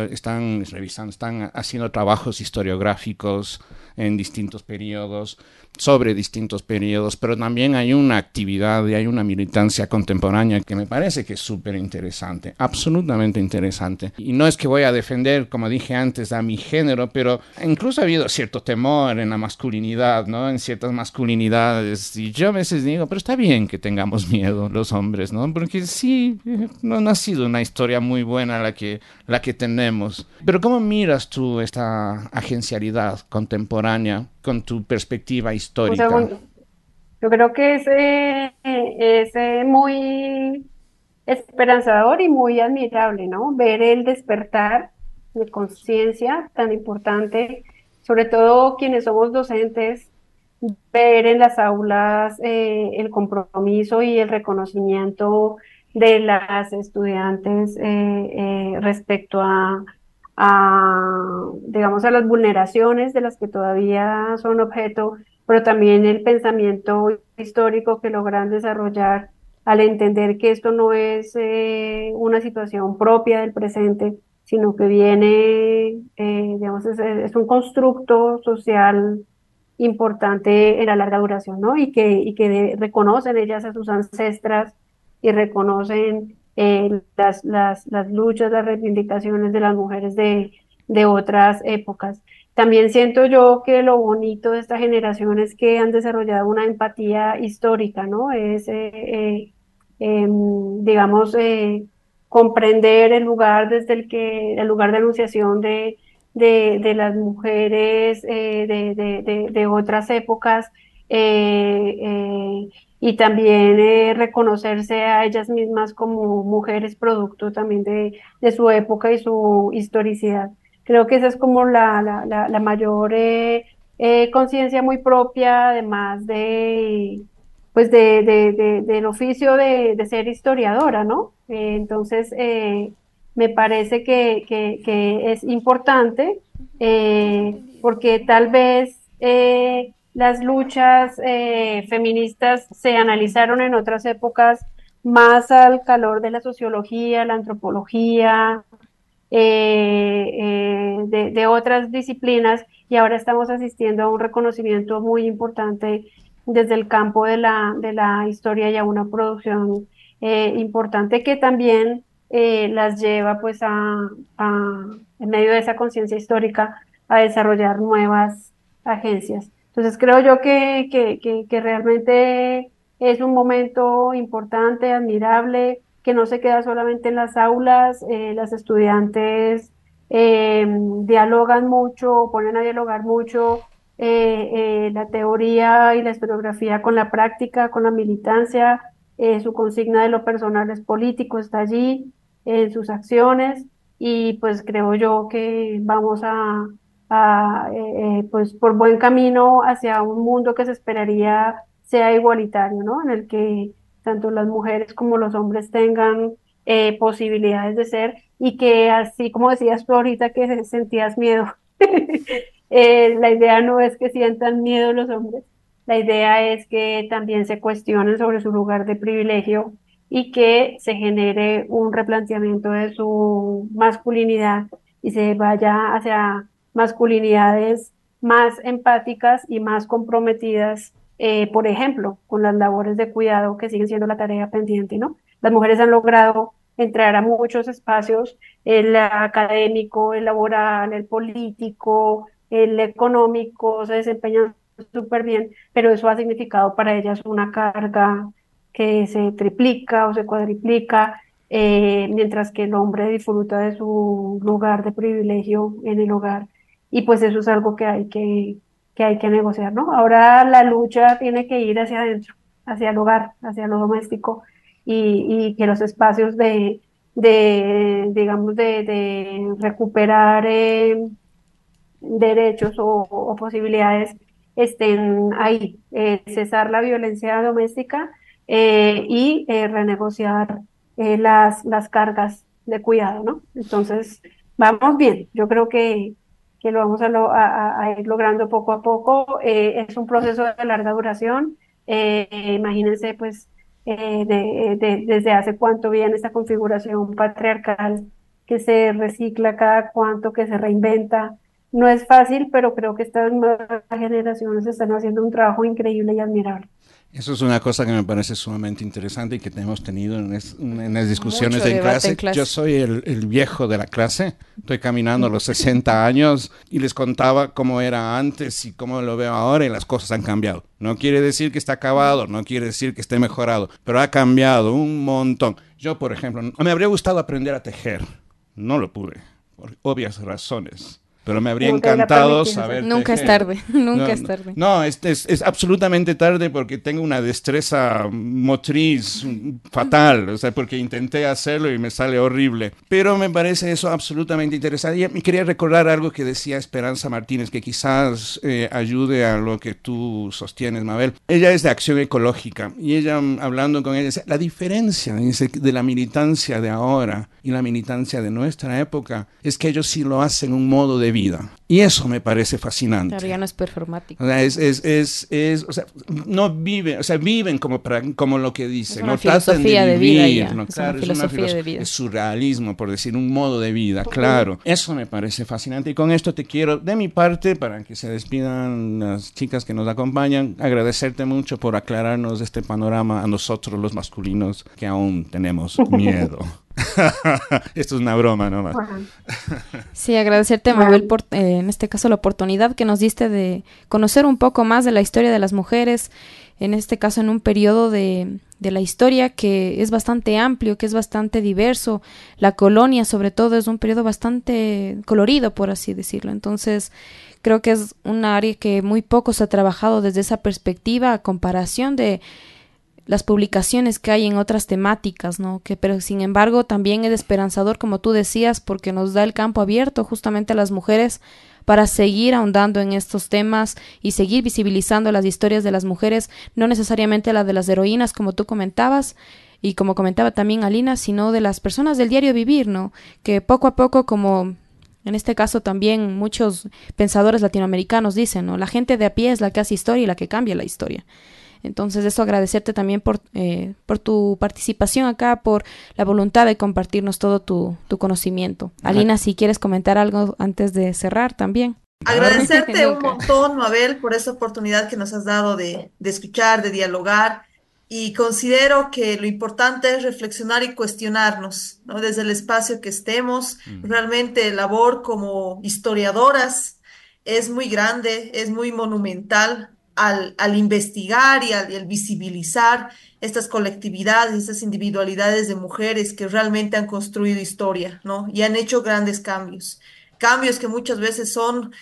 C: haciendo trabajos historiográficos en distintos periodos, sobre distintos periodos, pero también hay una actividad y hay una militancia contemporánea que me parece que es súper interesante, absolutamente interesante. Y no es que voy a defender, como dije antes, a mi género, pero incluso ha habido cierto temor en la masculinidad, ¿no? En ciertas masculinidades. Y yo a veces digo, pero está bien que tengamos miedo los hombres, ¿no? Porque sí, no ha sido una historia muy buena la que tenemos. Pero ¿cómo miras tú esta agencialidad contemporánea con tu perspectiva
E: Un
C: histórica?
E: segundo. Yo creo que es muy esperanzador y muy admirable, ¿no? Ver el despertar de conciencia tan importante, sobre todo quienes somos docentes, ver en las aulas el compromiso y el reconocimiento de las estudiantes respecto digamos, a las vulneraciones de las que todavía son objeto, pero también el pensamiento histórico que logran desarrollar al entender que esto no es una situación propia del presente, sino que viene, digamos, es un constructo social importante en la larga duración, ¿no? Y que reconocen ellas a sus ancestras y reconocen las luchas, las reivindicaciones de las mujeres de otras épocas. También siento yo que lo bonito de esta generación es que han desarrollado una empatía histórica, ¿no? Digamos, comprender el lugar desde el lugar de enunciación de las mujeres de otras épocas y también reconocerse a ellas mismas como mujeres producto también de su época y su historicidad. Creo que esa es como la mayor conciencia muy propia, además pues del oficio de ser historiadora, ¿no? Entonces, me parece que es importante porque tal vez las luchas feministas se analizaron en otras épocas más al calor de la sociología, la antropología, de otras disciplinas y ahora estamos asistiendo a un reconocimiento muy importante desde el campo de la historia y a una producción importante que también las lleva pues en medio de esa conciencia histórica a desarrollar nuevas agencias. Entonces creo yo que realmente es un momento importante, admirable, que no se queda solamente en las aulas, las estudiantes dialogan mucho, ponen a dialogar mucho la teoría y la historiografía con la práctica, con la militancia, su consigna de lo personal es político, está allí en sus acciones y pues creo yo que vamos pues por buen camino hacia un mundo que se esperaría sea igualitario, ¿no? En el que tanto las mujeres como los hombres tengan posibilidades de ser y que así como decías tú ahorita que sentías miedo, la idea no es que sientan miedo los hombres, la idea es que también se cuestionen sobre su lugar de privilegio y que se genere un replanteamiento de su masculinidad y se vaya hacia masculinidades más empáticas y más comprometidas, por ejemplo, con las labores de cuidado que siguen siendo la tarea pendiente, ¿no? Las mujeres han logrado entrar a muchos espacios, el académico, el laboral, el político, el económico, se desempeñan súper bien, pero eso ha significado para ellas una carga que se triplica o se cuadriplica, mientras que el hombre disfruta de su lugar de privilegio en el hogar. Y pues eso es algo que hay que negociar, ¿no? Ahora la lucha tiene que ir hacia adentro, hacia el hogar, hacia lo doméstico, y que los espacios digamos, de recuperar derechos o posibilidades estén ahí. Cesar la violencia doméstica y renegociar las cargas de cuidado, ¿no? Entonces, vamos bien. Yo creo que lo vamos a ir logrando poco a poco. Es un proceso de larga duración. Imagínense, pues, desde hace cuánto viene esta configuración patriarcal que se recicla cada cuanto, que se reinventa No es fácil, pero creo que estas nuevas generaciones están haciendo un trabajo increíble y admirable.
C: Eso es una cosa que me parece sumamente interesante y que hemos tenido en las discusiones
D: Mucho
C: en
D: debate en
C: clase.
D: clase.
C: Yo soy el viejo de la clase, estoy caminando a los 60 años y les contaba cómo era antes y cómo lo veo ahora y las cosas han cambiado. No quiere decir que está acabado, no quiere decir que esté mejorado, pero ha cambiado un montón. Yo, por ejemplo, me habría gustado aprender a tejer, no lo pude, por obvias razones. Pero me habría
E: No te la
C: encantado
E: permití hacer.
C: saber
D: Nunca es
C: tejer.
D: tarde, nunca
C: No,
D: es tarde.
C: no, es absolutamente tarde porque tengo una destreza motriz fatal, o sea, porque intenté hacerlo y me sale horrible. Pero me parece eso absolutamente interesante. Y me quería recordar algo que decía Esperanza Martínez, que quizás ayude a lo que tú sostienes, Mabel. Ella es de Acción Ecológica y ella, hablando con ella, decía, la diferencia dice, de la militancia de ahora y la militancia de nuestra época es que ellos sí lo hacen un modo de vida. Y eso me parece fascinante.
D: Claro, ya no es performático.
C: O sea, o sea, no viven, o sea, viven como lo que dicen,
D: Es una
C: no tratan
D: filosofía
C: de
D: de vida
C: vivir,
D: ya,
C: ¿no?
D: es
C: Claro,
D: una filosofía de vida.
C: es surrealismo, por decir, un modo de vida, claro. Eso me parece fascinante y con esto te quiero, de mi parte, para que se despidan las chicas que nos acompañan, agradecerte mucho por aclararnos este panorama a nosotros los masculinos que aún tenemos miedo. Esto es una broma nomás.
E: Bueno,
D: Sí, agradecerte, Mabel, por en este caso la oportunidad que nos diste de conocer un poco más de la historia de las mujeres, en este caso en un periodo de la historia que es bastante amplio, que es bastante diverso. La colonia, sobre todo, es un periodo bastante colorido, por así decirlo. Entonces, creo que es un área que muy poco se ha trabajado desde esa perspectiva, a comparación de las publicaciones que hay en otras temáticas, ¿no? Pero sin embargo también es esperanzador, como tú decías, porque nos da el campo abierto justamente a las mujeres para seguir ahondando en estos temas y seguir visibilizando las historias de las mujeres, no necesariamente las de las heroínas, como tú comentabas, y como comentaba también Alina, sino de las personas del diario vivir, ¿no? Que poco a poco, como en este caso también muchos pensadores latinoamericanos dicen, ¿no? La gente de a pie es la que hace historia y la que cambia la historia. Entonces, eso agradecerte también por tu participación acá, por la voluntad de compartirnos todo tu conocimiento. Alina, si quieres comentar algo antes de cerrar también.
F: Agradecerte un
D: Nunca.
F: montón, Mabel, por esa oportunidad que nos has dado de escuchar, de dialogar. Y considero que lo importante es reflexionar y cuestionarnos, ¿no? Desde el espacio que estemos, realmente labor como historiadoras es muy grande, es muy monumental al investigar y al visibilizar estas colectividades, estas individualidades de mujeres que realmente han construido historia, ¿no? Y han hecho grandes cambios. Cambios que muchas veces son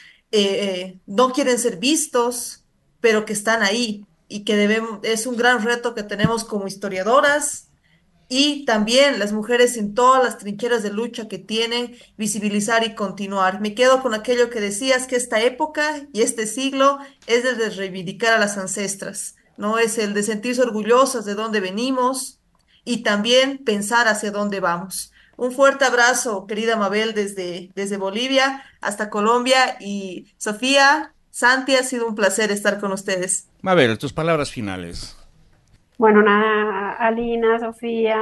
F: no quieren ser vistos, pero que están ahí y que debemos, es un gran reto que tenemos como historiadoras y también las mujeres en todas las trincheras de lucha que tienen, visibilizar y continuar. Me quedo con aquello que decías, que esta época y este siglo es el de reivindicar a las ancestras, ¿no? Es el de sentirse orgullosas de dónde venimos y también pensar hacia dónde vamos. Un fuerte abrazo, querida Mabel, desde Bolivia hasta Colombia y Sofía, Santi, ha sido un placer estar con ustedes.
C: Mabel, tus palabras finales.
E: bueno, nada, a Alina, Sofía,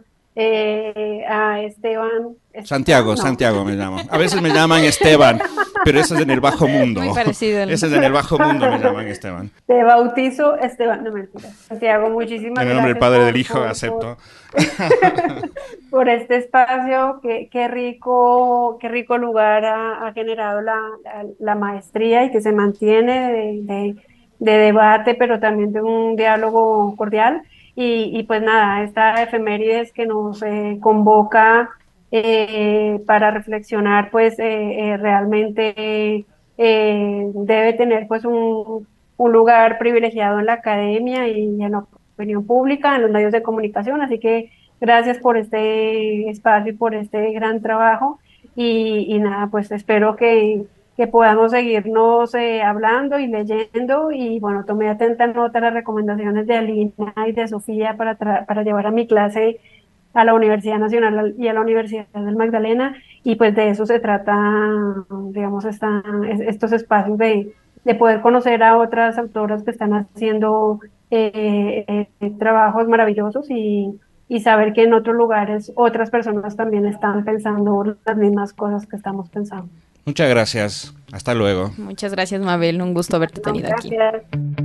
E: a
C: Santiago,
E: No,
C: Santiago me llamo. A veces me llaman Esteban, pero eso es en el bajo mundo.
D: Muy parecido.
C: Ese es en el bajo mundo, me llaman Esteban.
E: te bautizo Esteban, no mentira. Santiago, muchísimas
C: En el nombre del
E: gracias
C: Padre, del Hijo, acepto.
E: por este espacio, qué rico lugar ha generado la maestría y que se mantiene de debate, pero también de un diálogo cordial. Y pues nada, esta efemérides que nos convoca para reflexionar, pues realmente debe tener pues un lugar privilegiado en la academia y en la opinión pública, en los medios de comunicación. Así que gracias por este espacio y por este gran trabajo. Y nada, pues espero que podamos seguirnos hablando y leyendo. Y bueno, tomé atenta nota de las recomendaciones de Alina y de Sofía para llevar a mi clase a la Universidad Nacional y a la Universidad del Magdalena. Y pues de eso se trata, digamos, estos espacios de poder conocer a otras autoras que están haciendo trabajos maravillosos y saber que en otros lugares otras personas también están pensando las mismas cosas que estamos pensando.
C: Muchas gracias. Hasta luego.
D: Muchas gracias, Mabel. Un gusto haberte tenido aquí.
E: Gracias.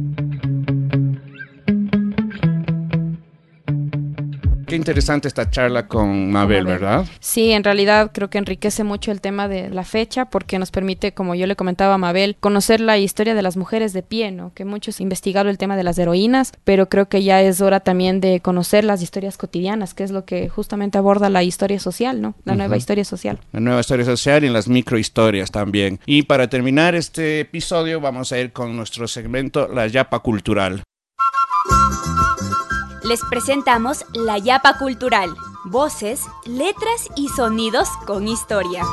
C: Qué interesante esta charla con Mabel, ¿verdad?
D: Sí, en realidad creo que enriquece mucho el tema de la fecha porque nos permite, como yo le comentaba a Mabel, conocer la historia de las mujeres de pie, ¿no? Que muchos han investigado el tema de las heroínas, pero creo que ya es hora también de conocer las historias cotidianas, que es lo que justamente aborda la historia social, ¿no? La nueva historia social.
C: La nueva historia social y las microhistorias también. Y para terminar este episodio vamos a ir con nuestro segmento La Yapa Cultural.
A: Les presentamos La Yapa Cultural, voces, letras y sonidos con historia.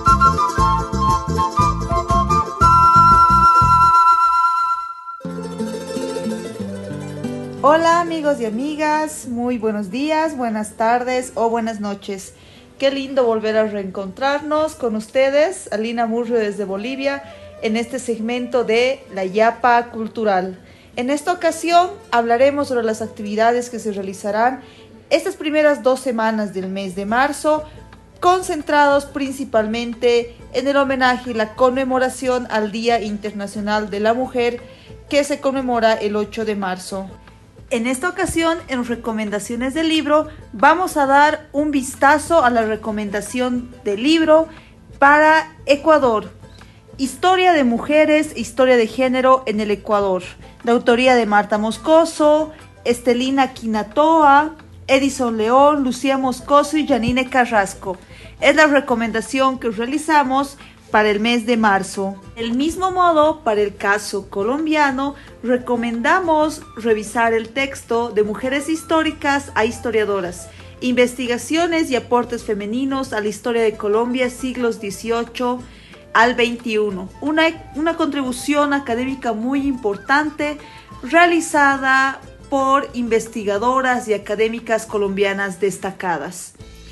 G: Hola amigos y amigas, muy buenos días, buenas tardes o buenas noches. Qué lindo volver a reencontrarnos con ustedes, Alina Murrio desde Bolivia, en este segmento de La Yapa Cultural. En esta ocasión hablaremos sobre las actividades que se realizarán estas primeras 2 semanas del mes de marzo, concentrados principalmente en el homenaje y la conmemoración al Día Internacional de la Mujer, que se conmemora el 8 de marzo. En esta ocasión, en recomendaciones del libro, vamos a dar un vistazo a la recomendación del libro para Ecuador. Historia de mujeres e historia de género en el Ecuador, de autoría de Marta Moscoso, Estelina Quinatoa, Edison León, Lucía Moscoso y Janine Carrasco. Es la recomendación que realizamos para el mes de marzo. Del mismo modo, para el caso colombiano, recomendamos revisar el texto de Mujeres históricas a historiadoras, investigaciones y aportes femeninos a la historia de Colombia, siglos XVIII al XXI. Una contribución académica muy importante realizada por investigadoras y académicas colombianas destacadas.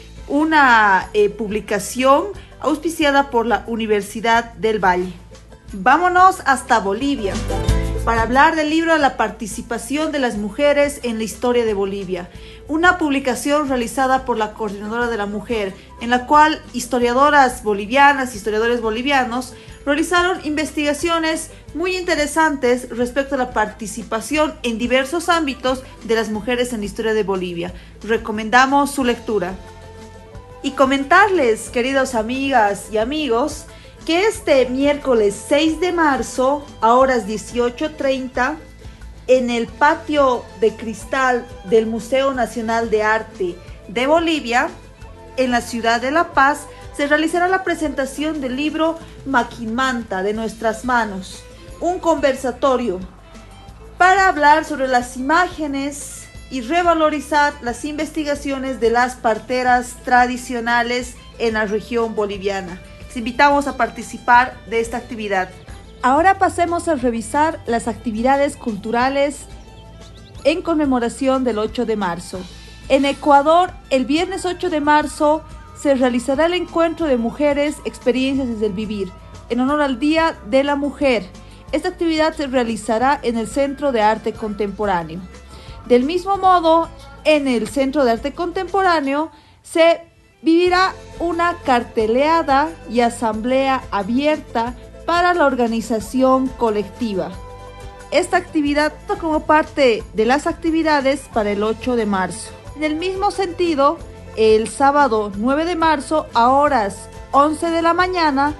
G: Una publicación auspiciada por la Universidad del Valle. Vámonos hasta Bolivia para hablar del libro La participación de las mujeres en la historia de Bolivia, una publicación realizada por la Coordinadora de la Mujer, en la cual historiadoras bolivianas, historiadores bolivianos, realizaron investigaciones muy interesantes respecto a la participación en diversos ámbitos de las mujeres en la historia de Bolivia. Recomendamos su lectura. Y comentarles, queridos amigas y amigos, que este miércoles 6 de marzo, a horas 18:30, en el patio de cristal del Museo Nacional de Arte de Bolivia, en la ciudad de La Paz, se realizará la presentación del libro Maquimanta, de nuestras manos, un conversatorio para hablar sobre las imágenes y revalorizar las investigaciones de las parteras tradicionales en la región boliviana. Les invitamos a participar de esta actividad. Ahora pasemos a revisar las actividades culturales en conmemoración del 8 de marzo. En Ecuador, el viernes 8 de marzo, se realizará el encuentro de mujeres, experiencias desde el vivir, en honor al Día de la Mujer. Esta actividad se realizará en el Centro de Arte Contemporáneo. Del mismo modo, en el Centro de Arte Contemporáneo se vivirá una carteleada y asamblea abierta para la organización colectiva. Esta actividad como parte de las actividades para el 8 de marzo. En el mismo sentido, el sábado 9 de marzo a horas 11 de la mañana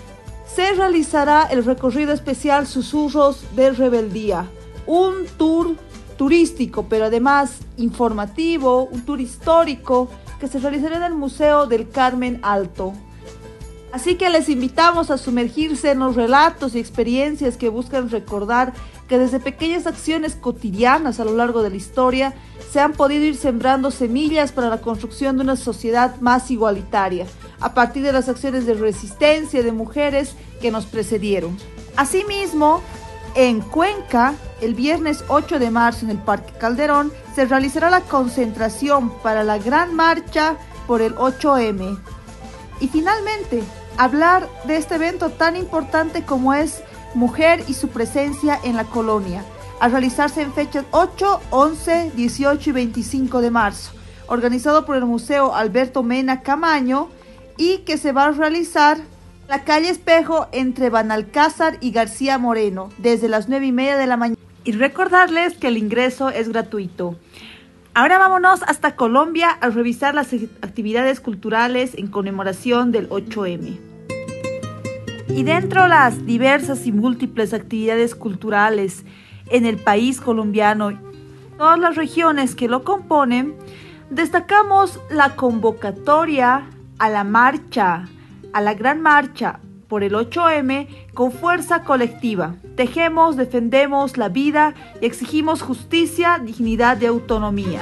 G: se realizará el recorrido especial Susurros de Rebeldía, un tour turístico, pero además informativo, un tour histórico que se realizará en el Museo del Carmen Alto. Así que les invitamos a sumergirse en los relatos y experiencias que buscan recordar que desde pequeñas acciones cotidianas a lo largo de la historia se han podido ir sembrando semillas para la construcción de una sociedad más igualitaria, a partir de las acciones de resistencia de mujeres que nos precedieron. Asimismo, en Cuenca, el viernes 8 de marzo en el Parque Calderón, se realizará la concentración para la Gran Marcha por el 8M. Y finalmente, hablar de este evento tan importante como es Mujer y su presencia en la colonia, a realizarse en fechas 8, 11, 18 y 25 de marzo, organizado por el Museo Alberto Mena Camaño y que se va a realizar La calle Espejo entre Banalcázar y García Moreno, desde las 9:30 de la mañana. Y recordarles que el ingreso es gratuito. Ahora vámonos hasta Colombia a revisar las actividades culturales en conmemoración del 8M. Y dentro de las diversas y múltiples actividades culturales en el país colombiano, todas las regiones que lo componen, destacamos la convocatoria a la marcha, a la gran marcha por el 8M con fuerza colectiva. Tejemos, defendemos la vida y exigimos justicia, dignidad y autonomía.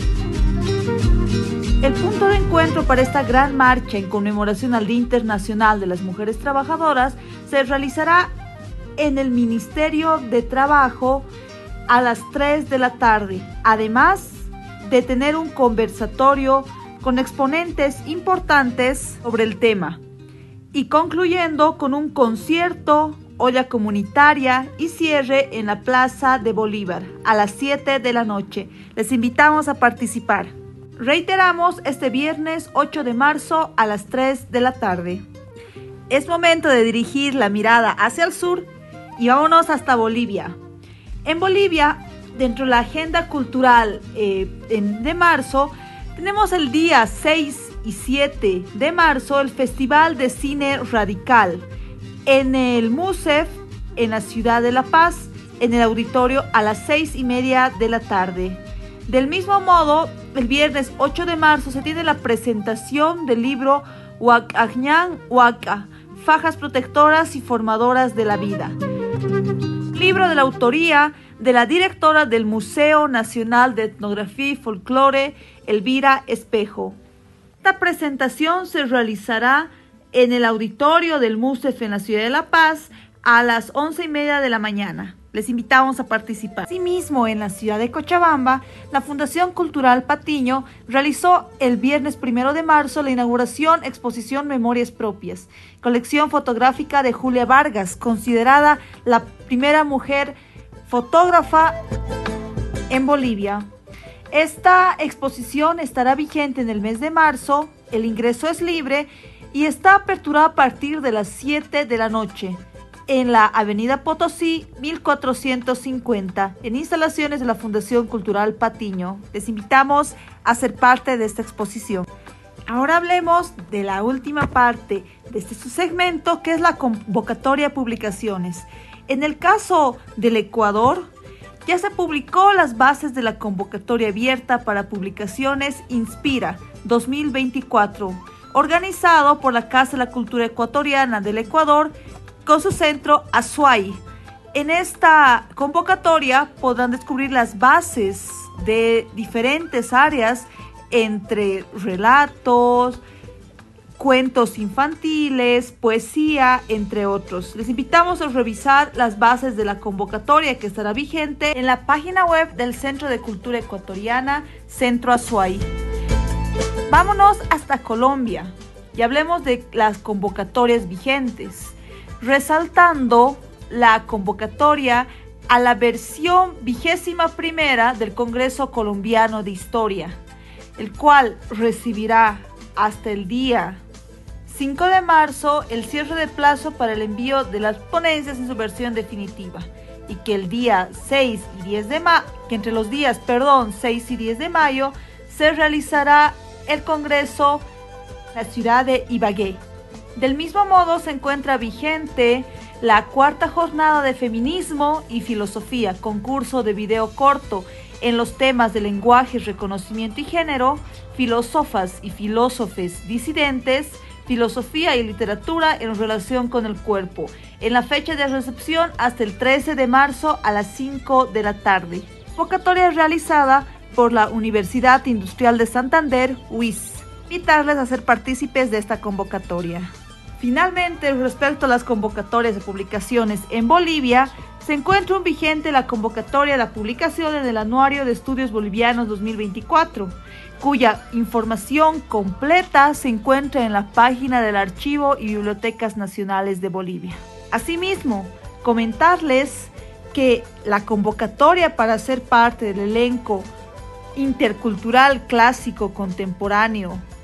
G: El punto de encuentro para esta gran marcha en conmemoración al Día Internacional de las Mujeres Trabajadoras se realizará en el Ministerio de Trabajo a las 3 de la tarde, además de tener un conversatorio con exponentes importantes sobre el tema y concluyendo con un concierto, olla comunitaria y cierre en la Plaza de Bolívar a las 7 de la noche. Les invitamos a participar. Reiteramos, este viernes 8 de marzo a las 3 de la tarde. Es momento de dirigir la mirada hacia el sur y vámonos hasta Bolivia. En Bolivia, dentro de la agenda cultural de marzo, tenemos el día 6 y 7 de marzo el Festival de Cine Radical en el MUSEF, en la ciudad de La Paz, en el auditorio a las 6:30 de la tarde. Del mismo modo, el viernes 8 de marzo se tiene la presentación del libro Huacajñán Huaca, Fajas Protectoras y Formadoras de la Vida. Libro de la autoría de la directora del Museo Nacional de Etnografía y Folclore, Elvira Espejo. Esta presentación se realizará en el auditorio del MUSEF en la ciudad de La Paz a las 11:30 de la mañana. Les invitamos a participar. Asimismo, en la ciudad de Cochabamba, la Fundación Cultural Patiño realizó el viernes 1 de marzo la inauguración exposición Memorias Propias, colección fotográfica de Julia Vargas, considerada la primera mujer fotógrafa en Bolivia. Esta exposición estará vigente en el mes de marzo, el ingreso es libre y está aperturada a partir de las 7 de la noche. En la Avenida Potosí, 1450, en instalaciones de la Fundación Cultural Patiño. Les invitamos a ser parte de esta exposición. Ahora hablemos de la última parte de este segmento, que es la convocatoria a publicaciones. En el caso del Ecuador, ya se publicó las bases de la convocatoria abierta para publicaciones Inspira 2024, organizado por la Casa de la Cultura Ecuatoriana del Ecuador, con su centro Azuay. En esta convocatoria podrán descubrir las bases de diferentes áreas, entre relatos, cuentos infantiles, poesía, entre otros. Les invitamos a revisar las bases de la convocatoria que estará vigente en la página web del Centro de Cultura Ecuatoriana, Centro Azuay. Vámonos hasta Colombia y hablemos de las convocatorias vigentes, resaltando la convocatoria a la versión 21ª del Congreso Colombiano de Historia, el cual recibirá hasta el día 5 de marzo el cierre de plazo para el envío de las ponencias en su versión definitiva, y que el día 6 y 10 de entre los días 6 y 10 de mayo se realizará el Congreso en la ciudad de Ibagué. Del mismo modo se encuentra vigente la 4ª jornada de feminismo y filosofía, concurso de video corto en los temas de lenguaje, reconocimiento y género, filósofas y filósofes disidentes, filosofía y literatura en relación con el cuerpo, en la fecha de recepción hasta el 13 de marzo a las 5 de la tarde. Convocatoria realizada por la Universidad Industrial de Santander, UIS. Invitarles a ser partícipes de esta convocatoria. Finalmente, respecto a las convocatorias de publicaciones en Bolivia, se encuentra vigente la convocatoria de la publicación en el Anuario de Estudios Bolivianos 2024, cuya información completa se encuentra en la página del Archivo y Bibliotecas Nacionales de Bolivia. Asimismo, comentarles que la convocatoria para ser parte del elenco intercultural clásico contemporáneo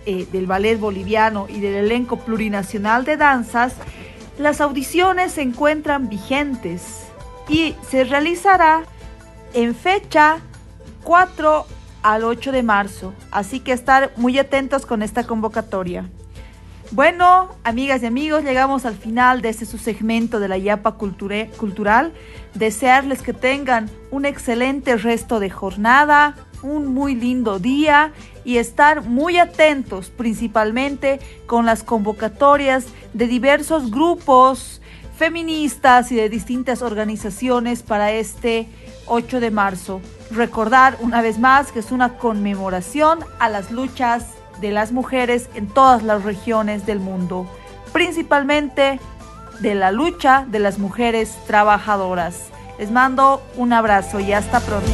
G: del Ballet Boliviano y del elenco plurinacional de danzas, las audiciones se encuentran vigentes y se realizará en fecha 4 al 8 de marzo. Así que estar muy atentos con esta convocatoria. Bueno, amigas y amigos, llegamos al final de este su segmento de la Yapa Cultural. Desearles que tengan un excelente resto de jornada, un muy lindo día y estar muy atentos principalmente con las convocatorias de diversos grupos feministas y de distintas organizaciones para este 8 de marzo. Recordar una vez más que es una conmemoración a las luchas de las mujeres en todas las regiones del mundo, principalmente de la lucha de las mujeres trabajadoras. Les mando un abrazo y hasta pronto.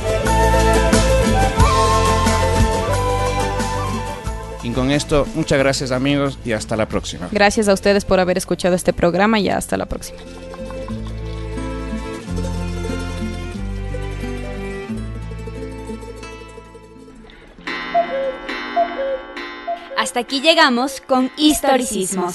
C: Y con esto, muchas gracias amigos y hasta la próxima.
D: Gracias a ustedes por haber escuchado este programa y hasta la próxima.
A: Hasta aquí llegamos con Historicismos.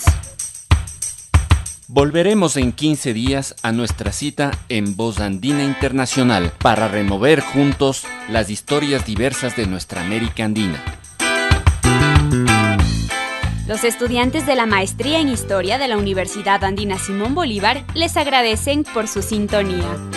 B: Volveremos en 15 días a nuestra cita en Voz Andina Internacional para remover juntos las historias diversas de nuestra América Andina.
A: Los estudiantes de la Maestría en Historia de la Universidad Andina Simón Bolívar les agradecen por su sintonía.